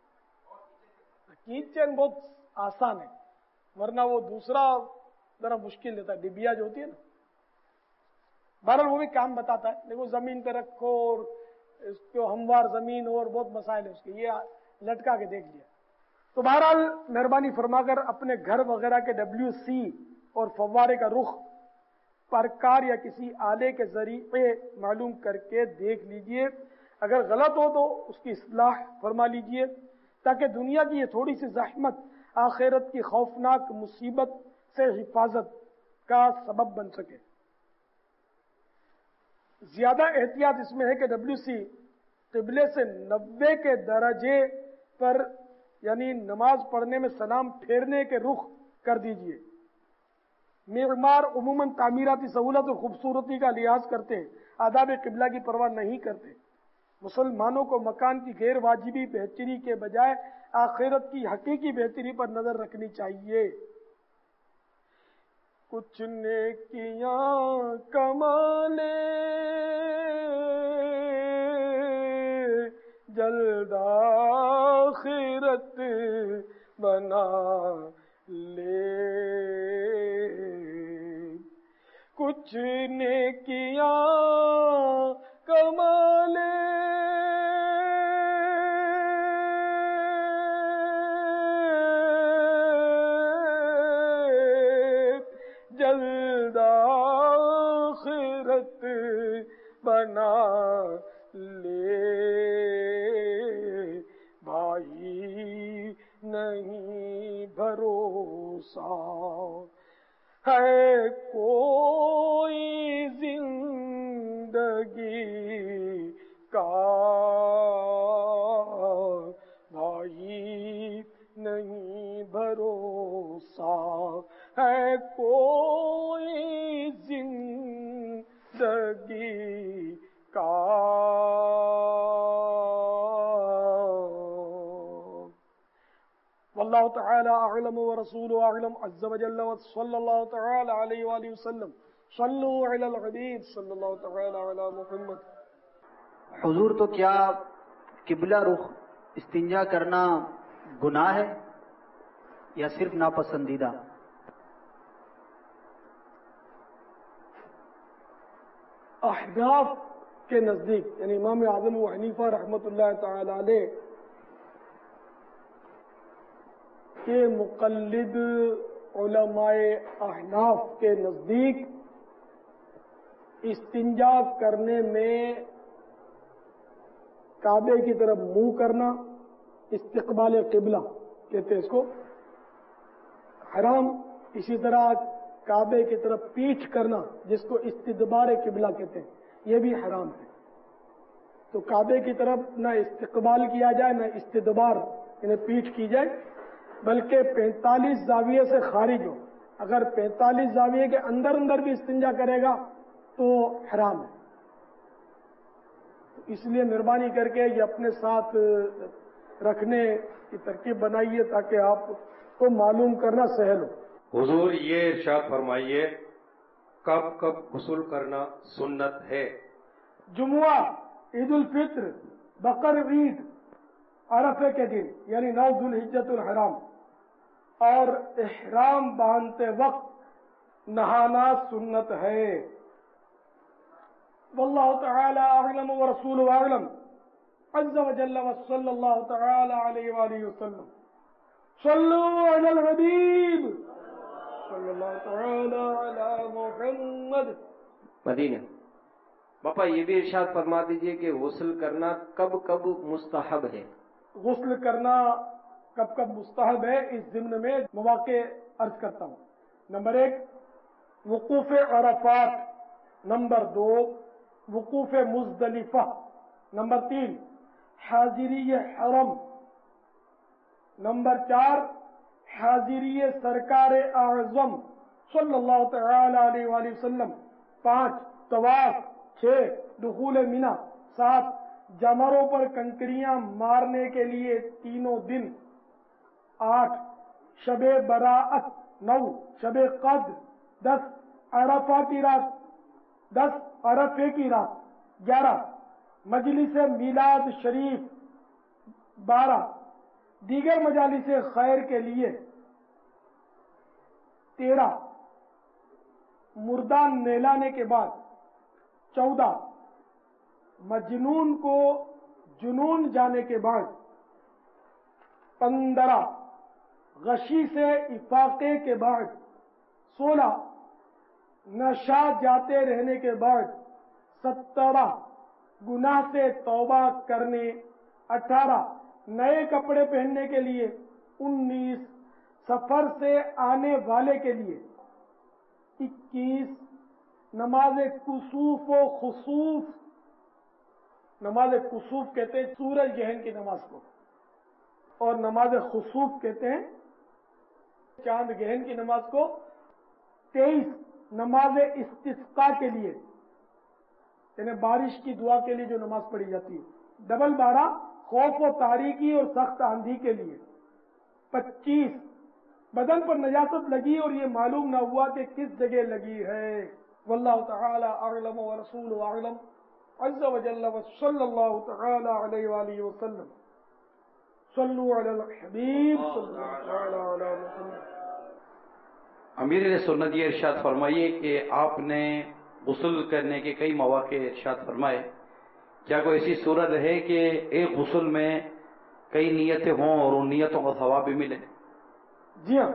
کی چین بہت آسان ہے، ورنہ وہ دوسرا ذرا مشکل دیتا ہے. ڈبیا جو ہوتی ہے نا، بہرحال وہ بھی کام بتاتا ہے. دیکھو زمین پہ رکھو اور اس کو ہموار زمین اور بہت مسائل ہے اس کے، یہ لٹکا کے دیکھ لیا. تو بہرحال مہربانی فرما کر اپنے گھر وغیرہ کے WC اور فوارے کا رخ پر کار یا کسی آلے کے ذریعے معلوم کر کے دیکھ لیجئے. اگر غلط ہو تو اس کی اصلاح فرما لیجئے تاکہ دنیا کی یہ تھوڑی سی زحمت آخرت کی خوفناک مصیبت سے حفاظت کا سبب بن سکے. زیادہ احتیاط اس میں ہے کہ WC قبلے سے 90 کے درجے پر یعنی نماز پڑھنے میں سلام پھیرنے کے رخ کر دیجئے. معمار عموماً تعمیراتی سہولت اور خوبصورتی کا لحاظ کرتے ہیں، آداب قبلہ کی پرواہ نہیں کرتے. مسلمانوں کو مکان کی غیر واجبی بہتری کے بجائے آخرت کی حقیقی بہتری پر نظر رکھنی چاہیے. کچھ نیکیاں کمالے جلد آخرت بنا لے. کچھ نیکیاں کمالے جلد آخرت بنا لے. بھائی نہیں بھروسہ ہے کوئی زندگی کا، بھائی نہیں بھروسہ ہے کوئی زندگی کا. واللہ تعالی اعلم ورسولہ اعلم عز وجل وصلی اللہ تعالی علیہ وآلہ وسلم. صلو علی الحبیب صلی اللہ تعالی علی محمد. حضور تو کیا قبلہ رخ استنجا کرنا گناہ ہے یا صرف ناپسندیدہ؟ احناف کے نزدیک یعنی امام اعظم ابو حنیفہ رحمۃ اللہ تعالی علیہ کے مقلد علماء احناف کے نزدیک استنجا کرنے میں کعبے کی طرف منہ کرنا، استقبال قبلہ کہتے ہیں اس کو، حرام. اسی طرح کعبے کی طرف پیٹھ کرنا جس کو استدبار قبلہ کہتے ہیں یہ بھی حرام ہے. تو کعبے کی طرف نہ استقبال کیا جائے نہ استدبار یعنی پیٹھ کی جائے، بلکہ 45 زاویے سے خارج ہو. اگر 45 زاویے کے اندر بھی استنجا کرے گا تو حرام ہے. اس لیے مہربانی کر کے یہ اپنے ساتھ رکھنے کی ترکیب بنائیے تاکہ آپ کو معلوم کرنا سہل ہو. حضور یہ ارشاد فرمائیے کب کب غسل کرنا سنت ہے؟ جمعہ، عید الفطر، بقر عید، عرفے کے دن یعنی 9 ذوالحجۃ الحرام، اور احرام باندھتے وقت نہانا سنت ہے. واللہ تعالی اعلم ورسولہ اعلم عز وجل وصلی اللہ تعالی علیہ وآلہ وسلم. صلوا علی الحبیب صلی اللہ تعالی علی محمد. مدینہ. باپا یہ بھی ارشاد فرما دیجئے کہ غسل کرنا کب کب مستحب ہے؟ غسل کرنا کب کب مستحب ہے اس ضمن میں مواقع عرض کرتا ہوں. نمبر 1 وقوف عرفات، نمبر 2 وقوف مزدلفہ، نمبر 3 حاضری حرم، نمبر 4 حاضری سرکار اعظم صلی اللہ تعالی علیہ وآلہ وسلم، 5 طواف، 6 دخول منی، 7 جمروں پر کنکریاں مارنے کے لیے تینوں دن، 8 شب براءت، 9 شب قدر، 10 عرفہ کی رات، 10 عرفے کی رات، 11 مجلس میلاد شریف، 12 دیگر مجالس خیر کے لیے، 13 مردہ نہلانے کے بعد، 14 مجنون کو جنون جانے کے بعد، 15 غشی سے افاقے کے بعد، 16 نشہ جاتے رہنے کے بعد، 17 گناہ سے توبہ کرنے، 18 نئے کپڑے پہننے کے لیے، 19 سفر سے آنے والے کے لیے، 21 نماز کسوف و خسوف، نماز کسوف کہتے ہیں سورج گرہن کی نماز کو، اور نماز خسوف کہتے ہیں چاند گرہن کی نماز کو. 23 نماز استسقاء کے لیے یعنی بارش کی دعا کے لیے جو نماز پڑھی جاتی ہے. 12 خوف و تاریکی اور سخت آندھی کے لیے. 25 بدن پر نجاست لگی اور یہ معلوم نہ ہوا کہ کس جگہ لگی ہے. واللہ تعالی اعلم ورسولہ اعلم عز وجل وصلی اللہ تعالی علیہ وآلہ وسلم. صلوا علی الحبیب صلی اللہ تعالی علی محمد. امیر سنت یہ ارشاد فرمائیے کہ آپ نے غسل کرنے کے کئی مواقع ارشاد فرمائے، کیا کوئی ایسی صورت ہے کہ ایک غسل میں کئی نیتیں ہوں اور ان نیتوں کا ثواب بھی ملے؟ جی ہاں،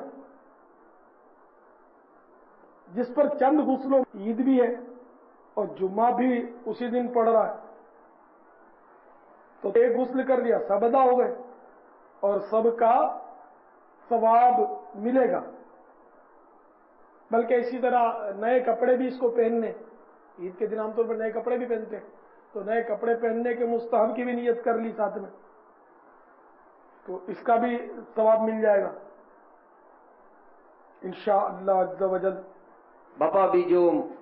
جس پر چند غسلوں، عید بھی ہے اور جمعہ بھی اسی دن پڑ رہا ہے تو ایک غسل کر لیا، سب ادا ہو گئے اور سب کا ثواب ملے گا. بلکہ اسی طرح نئے کپڑے بھی اس کو پہننے، عید کے دن عام طور پر نئے کپڑے بھی پہنتے ہیں تو نئے کپڑے پہننے کے مستحب کی بھی نیت کر لی ساتھ میں تو اس کا بھی ثواب مل جائے گا انشاءاللہ عز و جل. باپا ابھی جو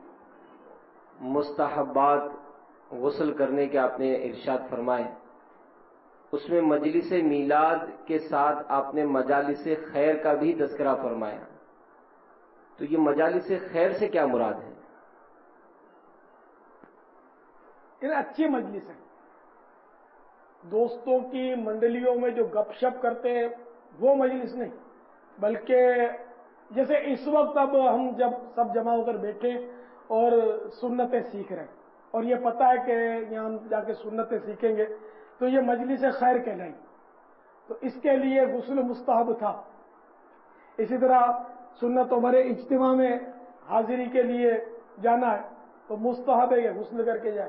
مستحبات غسل کرنے کے آپ نے ارشاد فرمائے اس میں مجلس میلاد کے ساتھ آپ نے مجالس خیر کا بھی تذکرہ فرمایا، تو یہ مجالس خیر سے کیا مراد ہے؟ یہ اچھی مجلس ہے، دوستوں کی منڈلیوں میں جو گپ شپ کرتے ہیں وہ مجلس نہیں، بلکہ جیسے اس وقت اب ہم جب سب جمع ہو کر بیٹھے اور سنتیں سیکھ رہے ہیں اور یہ پتہ ہے کہ یہاں ہم جا کے سنتیں سیکھیں گے تو یہ مجلس خیر کہلائیں، تو اس کے لیے غسل مستحب تھا۔ اسی طرح سنت عمر اجتماع میں حاضری کے لیے جانا ہے تو مستحب ہے کہ غسل کر کے جائے۔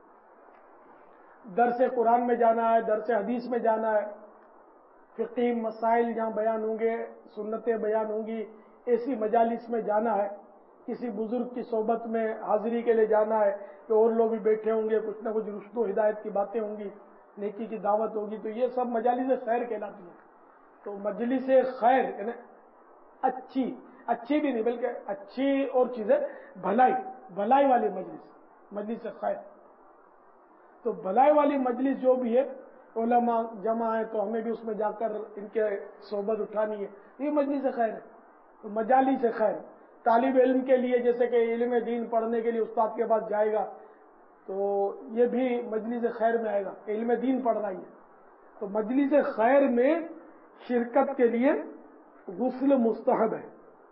درس قرآن میں جانا ہے، درس حدیث میں جانا ہے، فقہی مسائل جہاں بیان ہوں گے، سنتیں بیان ہوں گی، ایسی مجالس میں جانا ہے، کسی بزرگ کی صحبت میں حاضری کے لیے جانا ہے کہ اور لوگ بھی بیٹھے ہوں گے، کچھ نہ کچھ رشد و ہدایت کی باتیں ہوں گی، نیکی کی دعوت ہوگی، تو یہ سب مجالس خیر کہلاتی ہیں۔ تو مجلس خیر یعنی اچھی بھی نہیں بلکہ اچھی اور چیزیں بھلائی والی مجلس خیر۔ تو بھلائی والی مجلس جو بھی ہے، علماء جمع ہے تو ہمیں بھی اس میں جا کر ان کے صحبت اٹھانی ہے، یہ مجلس خیر ہے۔ تو مجالس خیر طالب علم کے لیے، جیسے کہ علم دین پڑھنے کے لیے استاد کے پاس جائے گا تو یہ بھی مجلس خیر میں آئے گا، علم دین پڑھنا ہی ہے۔ تو مجلس خیر میں شرکت کے لیے غسل مستحب ہے۔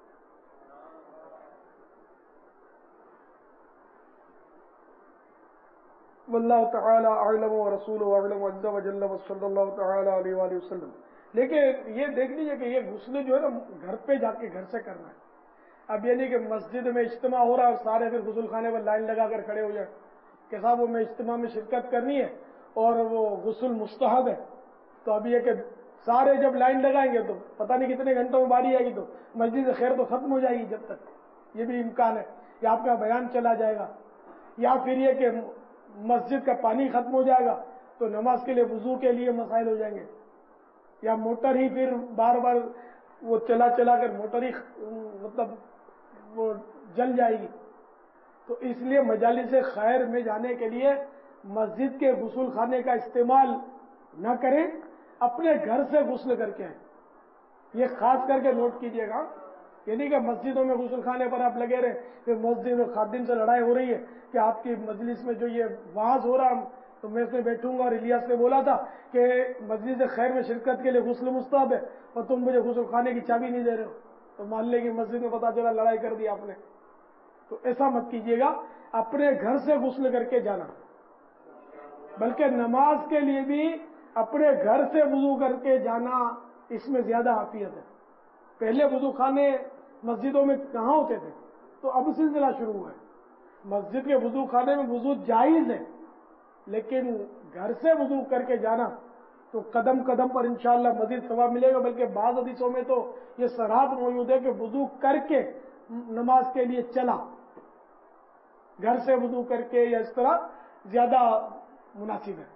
واللہ تعالی اعلم ورسولہ اعلم عز وجل وصلی اللہ تعالی علیہ وآلہ وسلم۔ لیکن یہ دیکھ لیجیے کہ یہ غسل جو ہے نا گھر پہ جا کے گھر سے کرنا ہے۔ اب یہ نہیں کہ مسجد میں اجتماع ہو رہا ہے اور سارے پھر غسل خانے پر لائن لگا کر کھڑے ہو جائیں کہ صاحب وہ میں اجتماع میں شرکت کرنی ہے اور وہ غسل مستحب ہے، تو اب یہ کہ سارے جب لائن لگائیں گے تو پتہ نہیں کتنے گھنٹوں میں باری آئے گی، تو مسجد خیر تو ختم ہو جائے گی جب تک، یہ بھی امکان ہے، یا آپ کا بیان چلا جائے گا، یا پھر یہ کہ مسجد کا پانی ختم ہو جائے گا تو نماز کے لیے وضو کے لیے مسائل ہو جائیں گے، یا موٹر ہی پھر بار بار وہ چلا کر موٹر ہی مطلب وہ جل جائے گی۔ تو اس لیے مجالس خیر میں جانے کے لیے مسجد کے غسل خانے کا استعمال نہ کریں، اپنے گھر سے غسل کر کے آئیں۔ یہ خاص کر کے نوٹ کیجئے گا، یہ نہیں کہ مسجدوں میں غسل خانے پر آپ لگے رہے، پھر مسجد میں خادم سے لڑائی ہو رہی ہے کہ آپ کی مجلس میں جو یہ وعظ ہو رہا تو میں اس میں بیٹھوں گا اور الیاس نے بولا تھا کہ مجلس خیر میں شرکت کے لیے غسل مستحب ہے اور تم مجھے غسل خانے کی چابی نہیں دے رہے ہو، تو محلے کی مسجد میں پتہ چلا لڑائی کر دی آپ نے۔ تو ایسا مت کیجیے گا، اپنے گھر سے غسل کر کے جانا، بلکہ نماز کے لیے بھی اپنے گھر سے وضو کر کے جانا اس میں زیادہ عافیت ہے۔ پہلے وضو خانے مسجدوں میں کہاں ہوتے تھے، تو اب سلسلہ شروع ہوا ہے۔ مسجد کے وضو خانے میں وضو جائز ہے، لیکن گھر سے وضو کر کے جانا تو قدم قدم پر انشاءاللہ مزید ثواب ملے گا، بلکہ بعض حدیثوں میں تو یہ صراحت موجود ہے کہ وضو کر کے نماز کے لیے چلا، گھر سے وضو کر کے یا اس طرح زیادہ مناسب ہے۔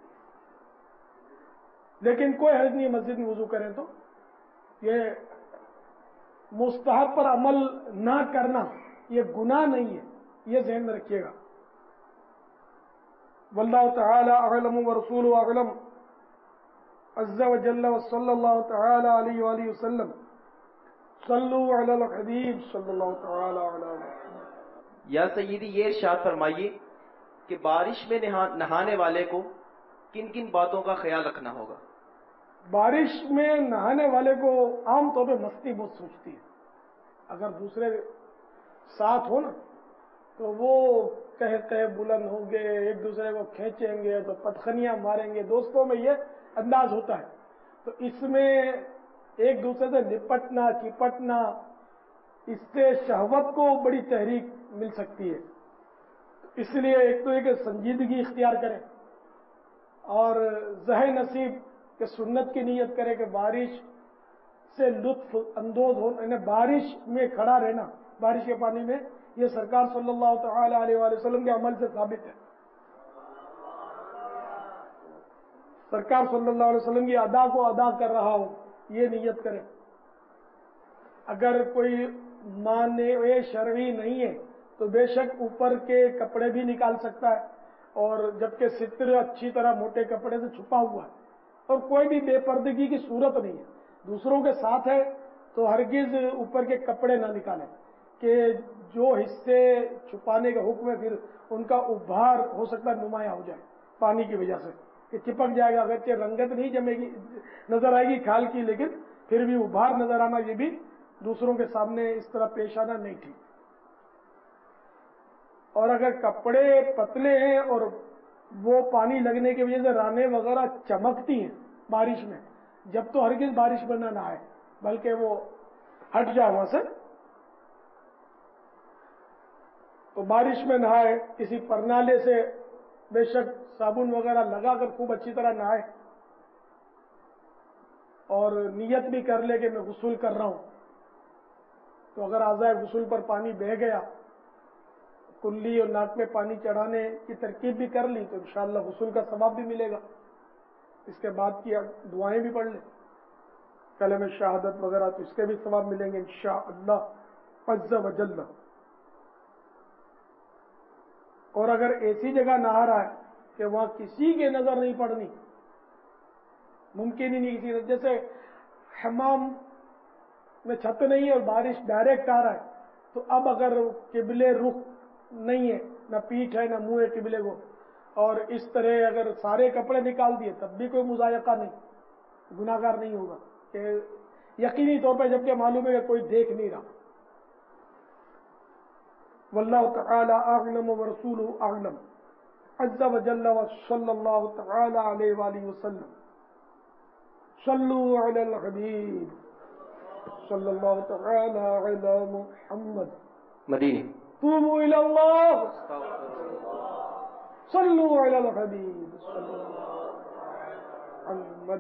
لیکن کوئی حرج نہیں مسجد میں وضو کریں تو، یہ مستحب پر عمل نہ کرنا یہ گناہ نہیں ہے، یہ ذہن میں رکھیے گا۔ واللہ تعالی اعلم ورسولہ اعلم عز وجل وصلی اللہ تعالی علیہ وآلہ وسلم۔ صلو علی الحبیب صلی اللہ تعالی علیہ وسلم۔ یا سیدی یہ ارشاد فرمائیے کہ بارش میں نہانے والے کو کن کن باتوں کا خیال رکھنا ہوگا؟ بارش میں نہانے والے کو عام طور پہ مستی بہت سوچتی ہے، اگر دوسرے ساتھ ہو نا تو وہ کہتے بلند ہوں گے، ایک دوسرے کو کھینچیں گے تو پٹخنیاں ماریں گے، دوستوں میں یہ انداز ہوتا ہے۔ تو اس میں ایک دوسرے سے لپٹنا چپٹنا، اس سے شہوت کو بڑی تحریک مل سکتی ہے، اس لیے ایک تو یہ کہ سنجیدگی اختیار کریں اور زہ نصیب کہ سنت کی نیت کرے کہ بارش سے لطف اندوز ہو، یعنی بارش میں کھڑا رہنا، بارش کے پانی میں، یہ سرکار صلی اللہ تعالی علیہ وآلہ وسلم کے عمل سے ثابت ہے۔ سرکار صلی اللہ علیہ وسلم کی ادا کو ادا کر رہا ہو، یہ نیت کرے۔ اگر کوئی مانع شرعی نہیں ہے تو بے شک اوپر کے کپڑے بھی نکال سکتا ہے، اور جبکہ ستر اچھی طرح موٹے کپڑے سے چھپا ہوا ہے اور کوئی بھی بے پردگی کی صورت نہیں ہے، دوسروں کے ساتھ ہے تو ہرگز اوپر کے کپڑے نہ نکالیں کہ جو حصے چھپانے کا حکم ہے پھر ان کا ابھار ہو سکتا ہے نمایاں ہو جائے پانی کی وجہ سے۔ کہ چپک جائے گا، اگرچہ رنگت نہیں جمے گی نظر آئے گی کھال کی، لیکن پھر بھی ابھار نظر آنا یہ بھی دوسروں کے سامنے اس طرح پیش آنا نہیں ٹھیک۔ اور اگر کپڑے پتلے ہیں اور وہ پانی لگنے کی وجہ سے رانے وغیرہ چمکتی ہیں بارش میں، جب تو ہرگز بارش میں نہ نہائے، بلکہ وہ ہٹ جائے وہاں سے، تو بارش میں نہائے، کسی پرنالے سے بے شک صابن وغیرہ لگا کر خوب اچھی طرح نہائے، اور نیت بھی کر لے کہ میں غسل کر رہا ہوں، تو اگر اعضائے غسل پر پانی بہہ گیا، کلی اور ناک میں پانی چڑھانے کی ترکیب بھی کر لی، تو انشاءاللہ غسل کا ثواب بھی ملے گا۔ اس کے بعد کی دعائیں بھی پڑھ لیں، کلمہ شہادت وغیرہ، تو اس کے بھی ثواب ملیں گے انشاءاللہ عز و جل۔ اور اگر ایسی جگہ نہا رہا ہے کہ وہاں کسی کی نظر نہیں پڑنی، ممکن ہی نہیں کسی، جیسے حمام میں چھت نہیں ہے اور بارش ڈائریکٹ آ رہا ہے، تو اب اگر قبلے رخ نہیں ہے، نہ پیٹھ ہے نہ منہ ہے قبلے کو، اور اس طرح اگر سارے کپڑے نکال دیے تب بھی کوئی مضائقہ نہیں، گناہ گار نہیں ہوگا، کہ یقینی طور پہ جبکہ معلوم ہے کہ کوئی دیکھ نہیں رہا۔ واللہ تعالی اعلم ورسولہ اعلم عز وجل وصلی اللہ تعالی علیہ وآلہ وسلم۔ صلوا علی الحبیب صلی اللہ تعالی علی محمد مدینہ۔ توبوا الی اللہ صلوا علی الحبیب صلی اللہ علی محمد۔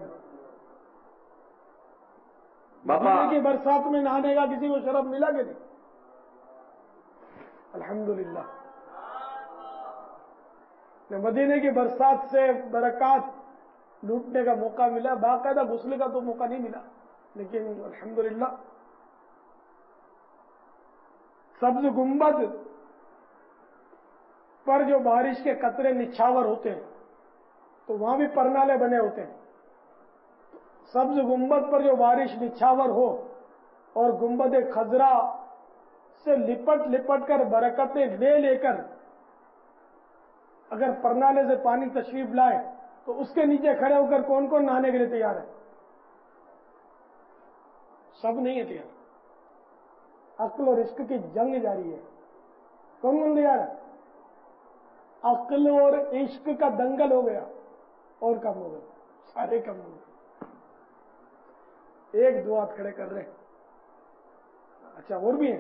مدینے کی برسات میں نہانے کا کسی کو شرف ملا کہ نہیں؟ الحمدللہ مدینے کی برسات سے برکات لوٹنے کا موقع ملا، باقاعدہ غسل کا تو موقع نہیں ملا، لیکن الحمدللہ سبز گنبد پر جو بارش کے قطرے نچھاور ہوتے ہیں تو وہاں بھی پرنالے بنے ہوتے ہیں، سبز گنبد پر جو بارش نچھاور ہو اور گنبد خضرا سے لپٹ لپٹ کر برکتیں لے لے کر اگر پرنالے سے پانی تشریف لائے تو اس کے نیچے کھڑے ہو کر کون کون نہانے کے لیے تیار ہے؟ سب نہیں ہے تیار، عقل اور عشق کی جنگ جاری ہے، کون کون تیار ہے؟ عقل اور عشق کا دنگل ہو گیا، اور کم ہو گئے، سارے کم ہو گئے، ایک دو ہاتھ کھڑے کر رہے ہیں، اچھا اور بھی ہیں؟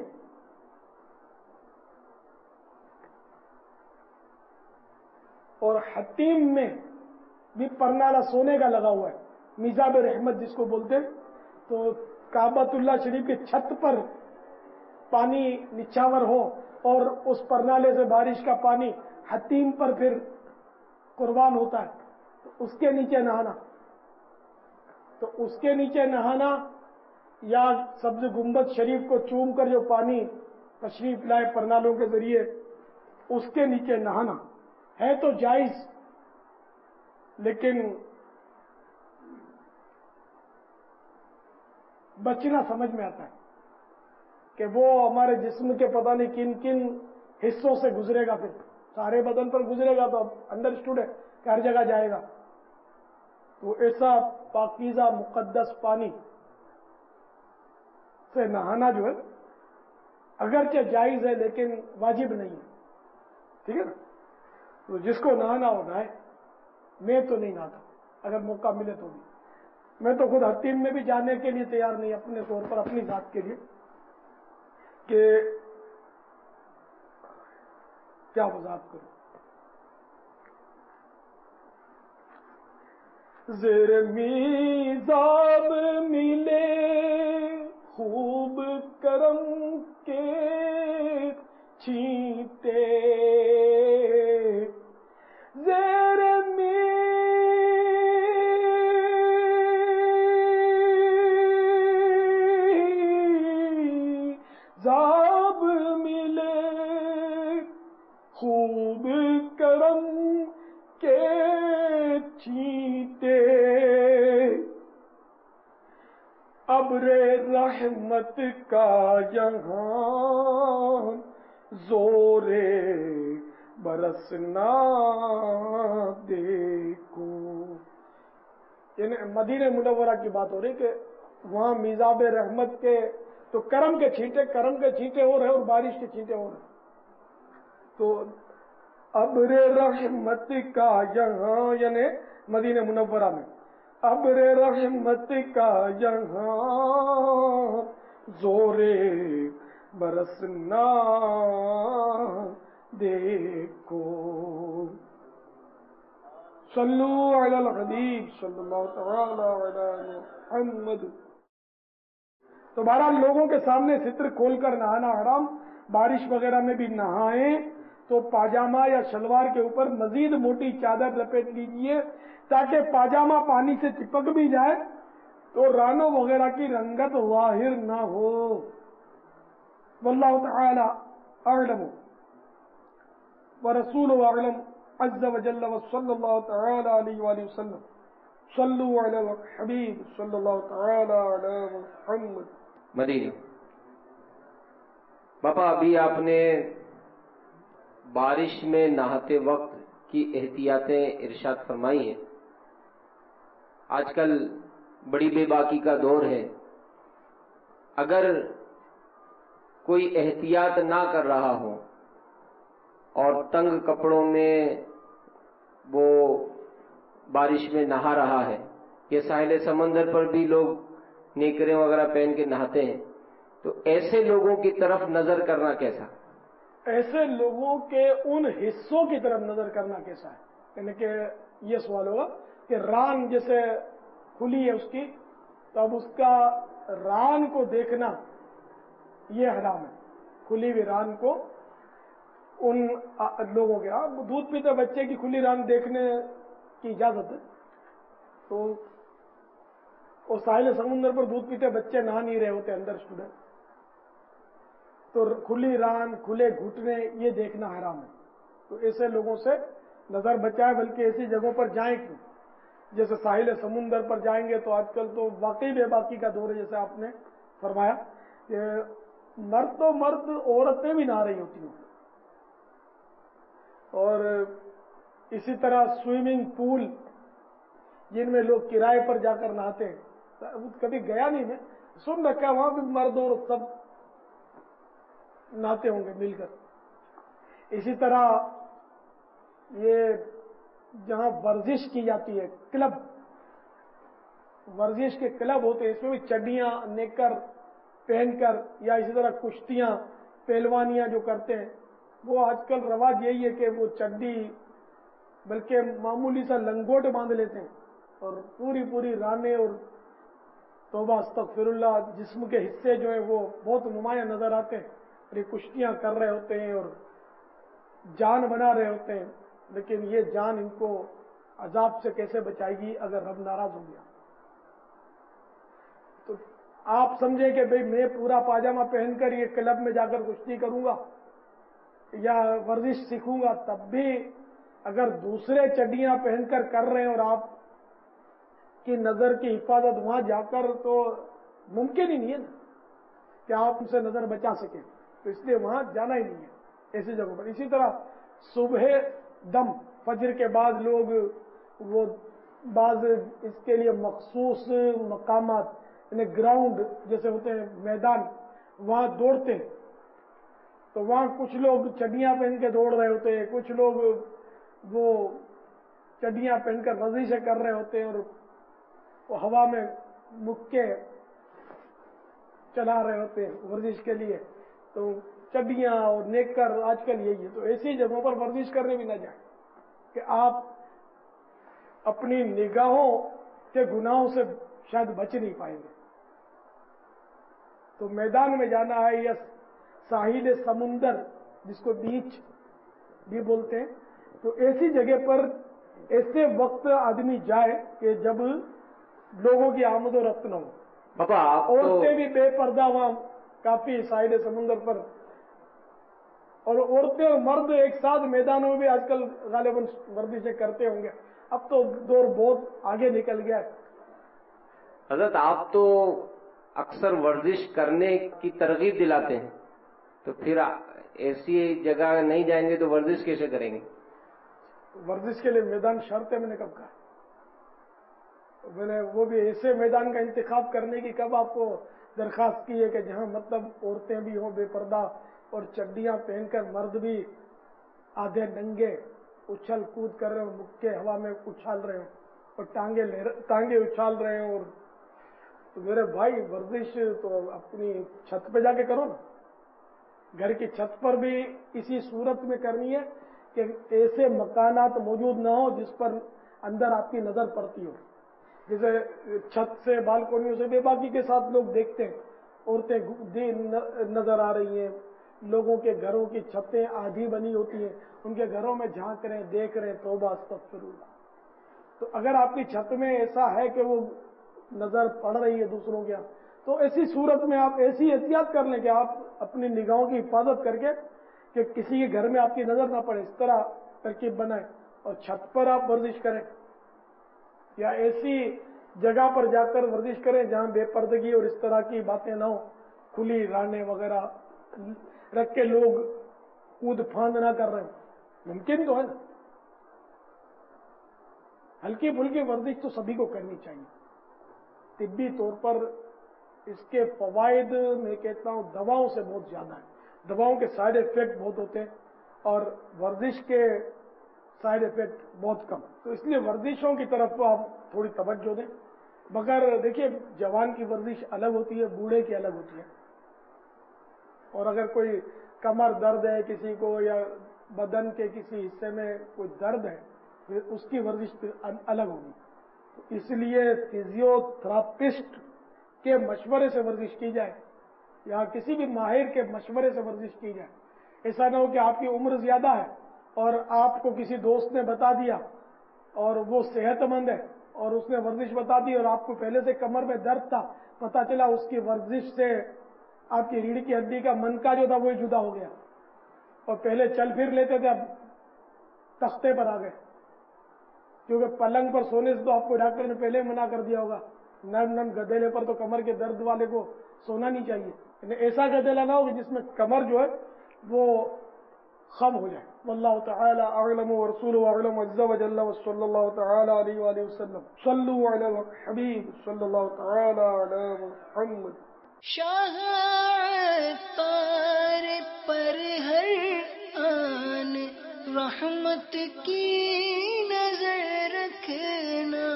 اور حتیم میں بھی پرنالہ سونے کا لگا ہوا ہے، میزاب رحمت جس کو بولتے ہیں، تو کعبۃ اللہ شریف کی چھت پر پانی نچھاور ہو اور اس پرنالے سے بارش کا پانی حتیم پر پھر قربان ہوتا ہے، تو اس کے نیچے نہانا، تو اس کے نیچے نہانا یا سبز گنبد شریف کو چوم کر جو پانی تشریف لائے پرنالوں کے ذریعے اس کے نیچے نہانا ہے تو جائز، لیکن بچنا سمجھ میں آتا ہے کہ وہ ہمارے جسم کے پتہ نہیں کن کن حصوں سے گزرے گا، پھر سارے بدن پر گزرے گا تو انڈرسٹوڈ ہے کہ ہر جگہ جائے گا، تو ایسا پاکیزہ مقدس پانی سے نہانا جو ہے اگرچہ جائز ہے لیکن واجب نہیں ہے، ٹھیک ہے نا؟ تو جس کو نہانا ہو نہائے، میں تو نہیں نہاتا، اگر موقع ملے تو بھی، میں تو خود حتیم میں بھی جانے کے لیے تیار نہیں اپنے طور پر، اپنی ذات کے لیے، کہ کیا وضاحت کروں۔ زیر میزاب ملے خوب کرم کے چھینٹے، زیر میزاب ملے خوب کرم کے چھینٹے، ابر رحمت کا یہاں زورے برسنا دیکھوں، یعنی مدینہ منورہ کی بات ہو رہی کہ وہاں میزاب رحمت کے تو کرم کے چھینٹے ہو رہے اور بارش کے چھینٹے ہو رہے. تو ابر رحمت کا یہاں یعنی مدینہ منورہ میں ابر رحمت کا یہاں زورے برسنا دیکھو. صلو علی الحبیب صلی اللہ تعالی علی محمد. تو بہرحال لوگوں کے سامنے ستر کھول کر نہانا حرام. بارش وغیرہ میں بھی نہائیں تو پاجامہ یا شلوار کے اوپر مزید موٹی چادر لپیٹ لیجئے تاکہ پاجامہ پانی سے چپک بھی جائے تو رانوں وغیرہ کی رنگت ظاہر نہ ہو. واللہ تعالی اعلم ورسول اعلم عز وجل وصلی اللہ تعالی علیہ وآلہ وسلم. صلو علی الحبیب صلی اللہ تعالی علی محمد. مدینہ باپا ابھی آپ نے بارش میں نہاتے وقت کی احتیاطیں ارشاد فرمائی ہیں. آج کل بڑی بے باکی کا دور ہے. اگر کوئی احتیاط نہ کر رہا ہو اور تنگ کپڑوں میں وہ بارش میں نہا رہا ہے یا ساحل سمندر پر بھی لوگ نیکریں وغیرہ پہن کے نہاتے ہیں تو ایسے لوگوں کی طرف نظر کرنا کیسا؟ ایسے لوگوں کے ان حصوں کی طرف نظر کرنا کیسا ہے؟ یعنی کہ یہ سوال ہوگا کہ ران جیسے کھلی ہے اس کی تو اب اس کا ران کو دیکھنا یہ حرام ہے. کھلی ہوئی ران کو ان لوگوں کے دودھ پیتے بچے کی کھلی ران دیکھنے کی اجازت ہے. تو وہ ساحل سمندر پر دودھ پیتے بچے نہا نہیں رہے ہوتے اندر اسٹوڈنٹ تو کھلی ران کھلے گھٹنے یہ دیکھنا حرام ہے. تو ایسے لوگوں سے نظر بچائے بلکہ ایسی جگہوں پر جائیں کیوں جیسے ساحل سمندر پر جائیں گے تو آج کل تو واقعی بے باکی کا دور ہے. جیسے آپ نے فرمایا کہ مرد تو مرد عورتیں بھی نہا رہی ہوتی ہیں اور اسی طرح سوئمنگ پول جن میں لوگ کرائے پر جا کر نہاتے ہیں کبھی گیا نہیں میں سن رکھا وہاں بھی مرد اور سب نہاتے ہوں گے مل کر. اسی طرح یہ جہاں ورزش کی جاتی ہے کلب ورزش کے کلب ہوتے ہیں اس میں بھی چڈیاں نیکر پہن کر یا اسی طرح کشتیاں پہلوانیاں جو کرتے ہیں وہ آج کل رواج یہی ہے کہ وہ چڈی بلکہ معمولی سا لنگوٹ باندھ لیتے ہیں اور پوری رانے اور توبہ استغفر اللہ جسم کے حصے جو ہیں وہ بہت نمایاں نظر آتے ہیں اور یہ کشتیاں کر رہے ہوتے ہیں اور جان بنا رہے ہوتے ہیں. لیکن یہ جان ان کو عذاب سے کیسے بچائے گی اگر رب ناراض ہو گیا؟ تو آپ سمجھیں کہ بھئی میں پورا پاجامہ پہن کر یہ کلب میں جا کر کشتی کروں گا یا ورزش سیکھوں گا تب بھی اگر دوسرے چڈیاں پہن کر رہے ہیں اور آپ کی نظر کی حفاظت وہاں جا کر تو ممکن ہی نہیں ہے نا کہ آپ ان سے نظر بچا سکیں. تو اس لیے وہاں جانا ہی نہیں ہے ایسی جگہوں پر. اسی طرح صبح دم فجر کے بعد لوگ وہ بعض اس کے لیے مخصوص مقامات یعنی گراؤنڈ جیسے ہوتے ہیں میدان وہاں دوڑتے ہیں تو وہاں کچھ لوگ چڈیاں پہن کے دوڑ رہے ہوتے ہیں کچھ لوگ وہ چڈیاں پہن کر ورزشیں کر رہے ہوتے ہیں اور وہ ہوا میں مکے چلا رہے ہوتے ہیں ورزش کے لیے. تو چڈیاں اور نیکر آج کل یہی ہے. تو ایسی جگہوں پر ورزش کرنے بھی نہ جائیں کہ آپ اپنی نگاہوں کے گناہوں سے شاید بچ نہیں پائیں گے. تو میدان میں جانا ہے یا ساحل سمندر جس کو بیچ بھی بولتے ہیں تو ایسی جگہ پر ایسے وقت آدمی جائے کہ جب لوگوں کی آمد و رفت نہ ہو. بابا عورتیں بھی بے پردہ وہاں کافی ساحل سمندر پر اور عورتیں اور مرد ایک ساتھ میدانوں میں بھی آج کل غالباً ورزشیں کرتے ہوں گے. اب تو دور بہت آگے نکل گیا ہے. حضرت آپ تو اکثر ورزش کرنے کی ترغیب دلاتے ہیں تو پھر ایسی جگہ نہیں جائیں گے تو ورزش کیسے کریں گے؟ ورزش کے لیے میدان شرط ہے میں نے کب کہا. میں نے وہ بھی ایسے میدان کا انتخاب کرنے کی کب آپ کو درخواست کی ہے کہ جہاں مطلب عورتیں بھی ہوں بے پردہ اور چڈیاں پہن کر مرد بھی آدھے ننگے اچھل کود کر رہے ہوں، مکے ہوا میں اچھال رہے ہوں اور ٹانگیں اچھال رہے ہوں. اور تو میرے بھائی ورزش تو اپنی چھت پہ جا کے کرو نا. گھر کی چھت پر بھی اسی صورت میں کرنی ہے کہ ایسے مکانات موجود نہ ہو جس پر اندر آپ کی نظر پڑتی ہو. جیسے چھت سے بالکونیوں سے بے باکی کے ساتھ لوگ دیکھتے ہیں، عورتیں نظر آ رہی ہیں، لوگوں کے گھروں کی چھتیں آدھی بنی ہوتی ہیں، ان کے گھروں میں جھانک رہے ہیں، دیکھ رہے ہیں، توبہ استغفر اللہ. تو اگر آپ کی چھت میں ایسا ہے کہ وہ نظر پڑ رہی ہے دوسروں کے، تو ایسی صورت میں آپ ایسی احتیاط کر لیں کہ آپ اپنی نگاہوں کی حفاظت کر کے کہ کسی کے گھر میں آپ کی نظر نہ پڑے، اس طرح ترکیب بنائیں اور چھت پر آپ ورزش کریں یا ایسی جگہ پر جا کر ورزش کریں جہاں بے پردگی اور اس طرح کی باتیں نہ ہوں، کھلی رانے وغیرہ رکھ کے لوگ کود پھاند نہ کر رہے ہیں. ممکن تو ہے نا. ہلکی پھلکی ورزش تو سبھی کو کرنی چاہیے. طبی طور پر اس کے فوائد میں کہتا ہوں دواؤں سے بہت زیادہ ہیں. دواؤں کے سائیڈ ایفیکٹ بہت ہوتے ہیں اور ورزش کے سائیڈ ایفیکٹ بہت کم. تو اس لیے ورزشوں کی طرف آپ تھوڑی توجہ دیں. مگر دیکھیے جوان کی ورزش الگ ہوتی ہے، بوڑھے کی الگ ہوتی ہے. اور اگر کوئی کمر درد ہے کسی کو یا بدن کے کسی حصے میں کوئی درد ہے پھر اس کی ورزش پھر الگ ہوگی. تو اس لیے فزیو تھراپسٹ کے مشورے سے ورزش کی جائے یا کسی بھی ماہر کے مشورے سے ورزش کی جائے. ایسا نہ ہو کہ آپ کی عمر زیادہ ہے اور آپ کو کسی دوست نے بتا دیا اور وہ صحت مند ہے اور اس نے ورزش بتا دی اور آپ کو پہلے سے کمر میں درد تھا، پتا چلا اس کی ورزش سے آپ کی ریڑھ کی ہڈی کا منکا جو تھا وہی جدا ہو گیا اور پہلے چل پھر لیتے تھے اب تختے پر آ گئے. کیونکہ پلنگ پر سونے سے تو آپ کو ڈاکٹر نے پہلے منع کر دیا ہوگا. نرم گدیلے پر تو کمر کے درد والے کو سونا نہیں چاہیے. یعنی ایسا گدیلا نہ ہوگا جس میں کمر جو ہے وہ خم ہو جائے. واللہ تعالی اعلم ورسولہ اعلم عز وجل وصلی اللہ تعالی علیہ وآلہ وسلم. صلوا علی الحبیب صلی اللہ تعالی علی محمد. شاہ عطار پر ہر آن رحمت کی نظر رکھنا.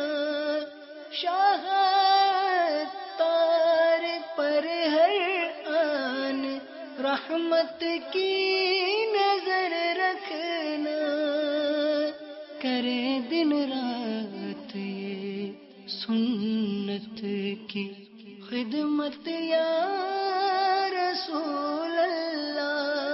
شاہ عطار پر ہر آن رحمت کی نظر رکھنا. کرے دن رات یہ سنت کی خدمت یا رسول اللہ.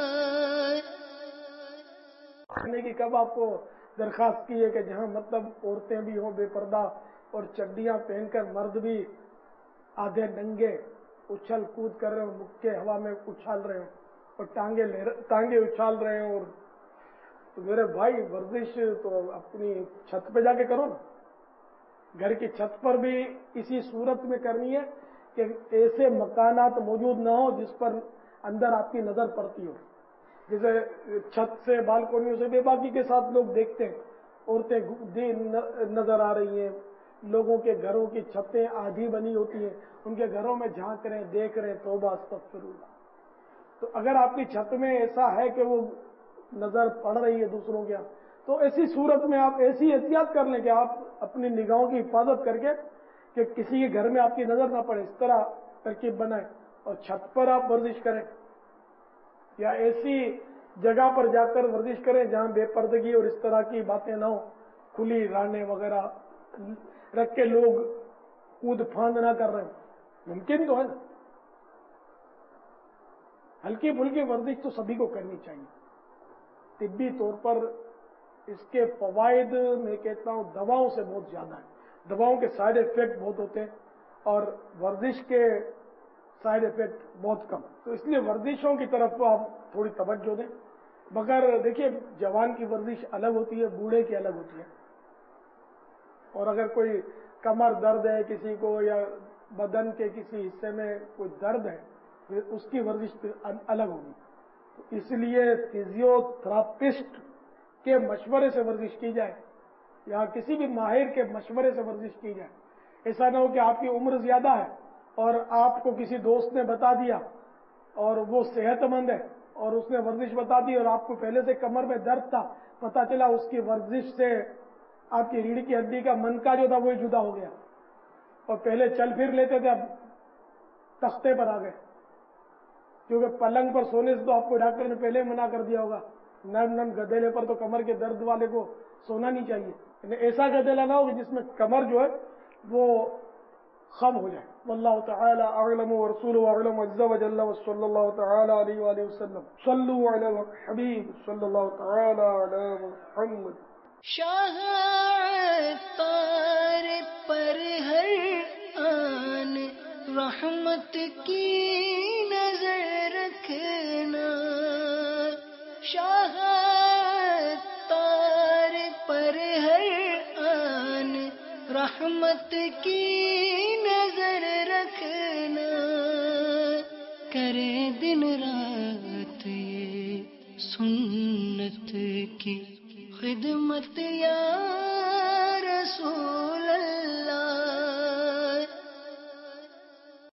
کی کب آپ کو درخواست کی ہے کہ جہاں مطلب عورتیں بھی ہوں بے پردہ اور چڈیاں پہن کر مرد بھی آدھے ننگے اچھل کود کر رہے ہوں، مکے ہوا میں اچھال رہے ہوں اور ٹانگیں اچھال رہے ہوں. اور تو میرے بھائی ورزش تو اپنی چھت پہ جا کے کرو نا. گھر کی چھت پر بھی اسی صورت میں کرنی ہے کہ ایسے مکانات موجود نہ ہو جس پر اندر آپ کی نظر پڑتی ہو. جیسے چھت سے بالکونیوں سے بے باکی کے ساتھ لوگ دیکھتے ہیں، عورتیں نظر آ رہی ہیں، لوگوں کے گھروں کی چھتیں آدھی بنی ہوتی ہیں، ان کے گھروں میں جھانک رہے ہیں، دیکھ رہے ہیں، توبہ استغفر اللہ. تو اگر آپ کی چھت میں ایسا ہے کہ وہ نظر پڑ رہی ہے دوسروں کے، تو ایسی صورت میں آپ ایسی احتیاط کر لیں کہ آپ اپنی نگاہوں کی حفاظت کر کے کہ کسی کے گھر میں آپ کی نظر نہ پڑے، اس طرح ترکیب بنائیں اور چھت پر آپ ورزش کریں یا ایسی جگہ پر جا کر ورزش کریں جہاں بے پردگی اور اس طرح کی باتیں نہ ہوں، کھلی رانے وغیرہ رکھ کے لوگ کود پھاند نہ کر رہے ہیں. ممکن تو ہے نا. ہلکی پھلکی ورزش تو سبھی کو کرنی چاہیے. طبی طور پر اس کے فوائد میں کہتا ہوں دواؤں سے بہت زیادہ ہیں. دواؤں کے سائیڈ ایفیکٹ بہت ہوتے ہیں اور ورزش کے سائیڈ ایفیکٹ بہت کم. تو اس لیے ورزشوں کی طرف آپ تھوڑی توجہ دیں. مگر دیکھیے جوان کی ورزش الگ ہوتی ہے، بوڑھے کی الگ ہوتی ہے. اور اگر کوئی کمر درد ہے کسی کو یا بدن کے کسی حصے میں کوئی درد ہے پھر اس کی ورزش پھر الگ ہوگی. تو اس لیے فزیو تھراپسٹ کے مشورے سے ورزش کی جائے یا کسی بھی ماہر کے مشورے سے ورزش کی جائے. ایسا نہ ہو کہ آپ کی عمر زیادہ ہے اور آپ کو کسی دوست نے بتا دیا اور وہ صحت مند ہے اور اس نے ورزش بتا دی اور آپ کو پہلے سے کمر میں درد تھا, پتہ چلا اس کی ورزش سے آپ کی ریڑھ کی ہڈی کا منکا جو تھا وہی جدا ہو گیا, اور پہلے چل پھر لیتے تھے اب تختے پر آ گئے, کیونکہ پلنگ پر سونے سے تو آپ کو ڈاکٹر نے پہلے منع کر دیا ہوگا. نرم نرم گدیلے پر تو کمر کے درد والے کو سونا نہیں چاہیے, یعنی ایسا گدیلا نہ ہو کہ جس میں کمر جو ہے وہ خم ہو جائے. واللہ تعالی اعلم ورسولہ اعلم عز وجل وصلی اللہ تعالی علیہ وآلہ وسلم. صلوا علی الحبیب صلی اللہ تعالی علی محمد. شاہ عطار پر ہر آن رحمت کی نظر رکھنا, شاہ عطار پر ہر آن رحمت کی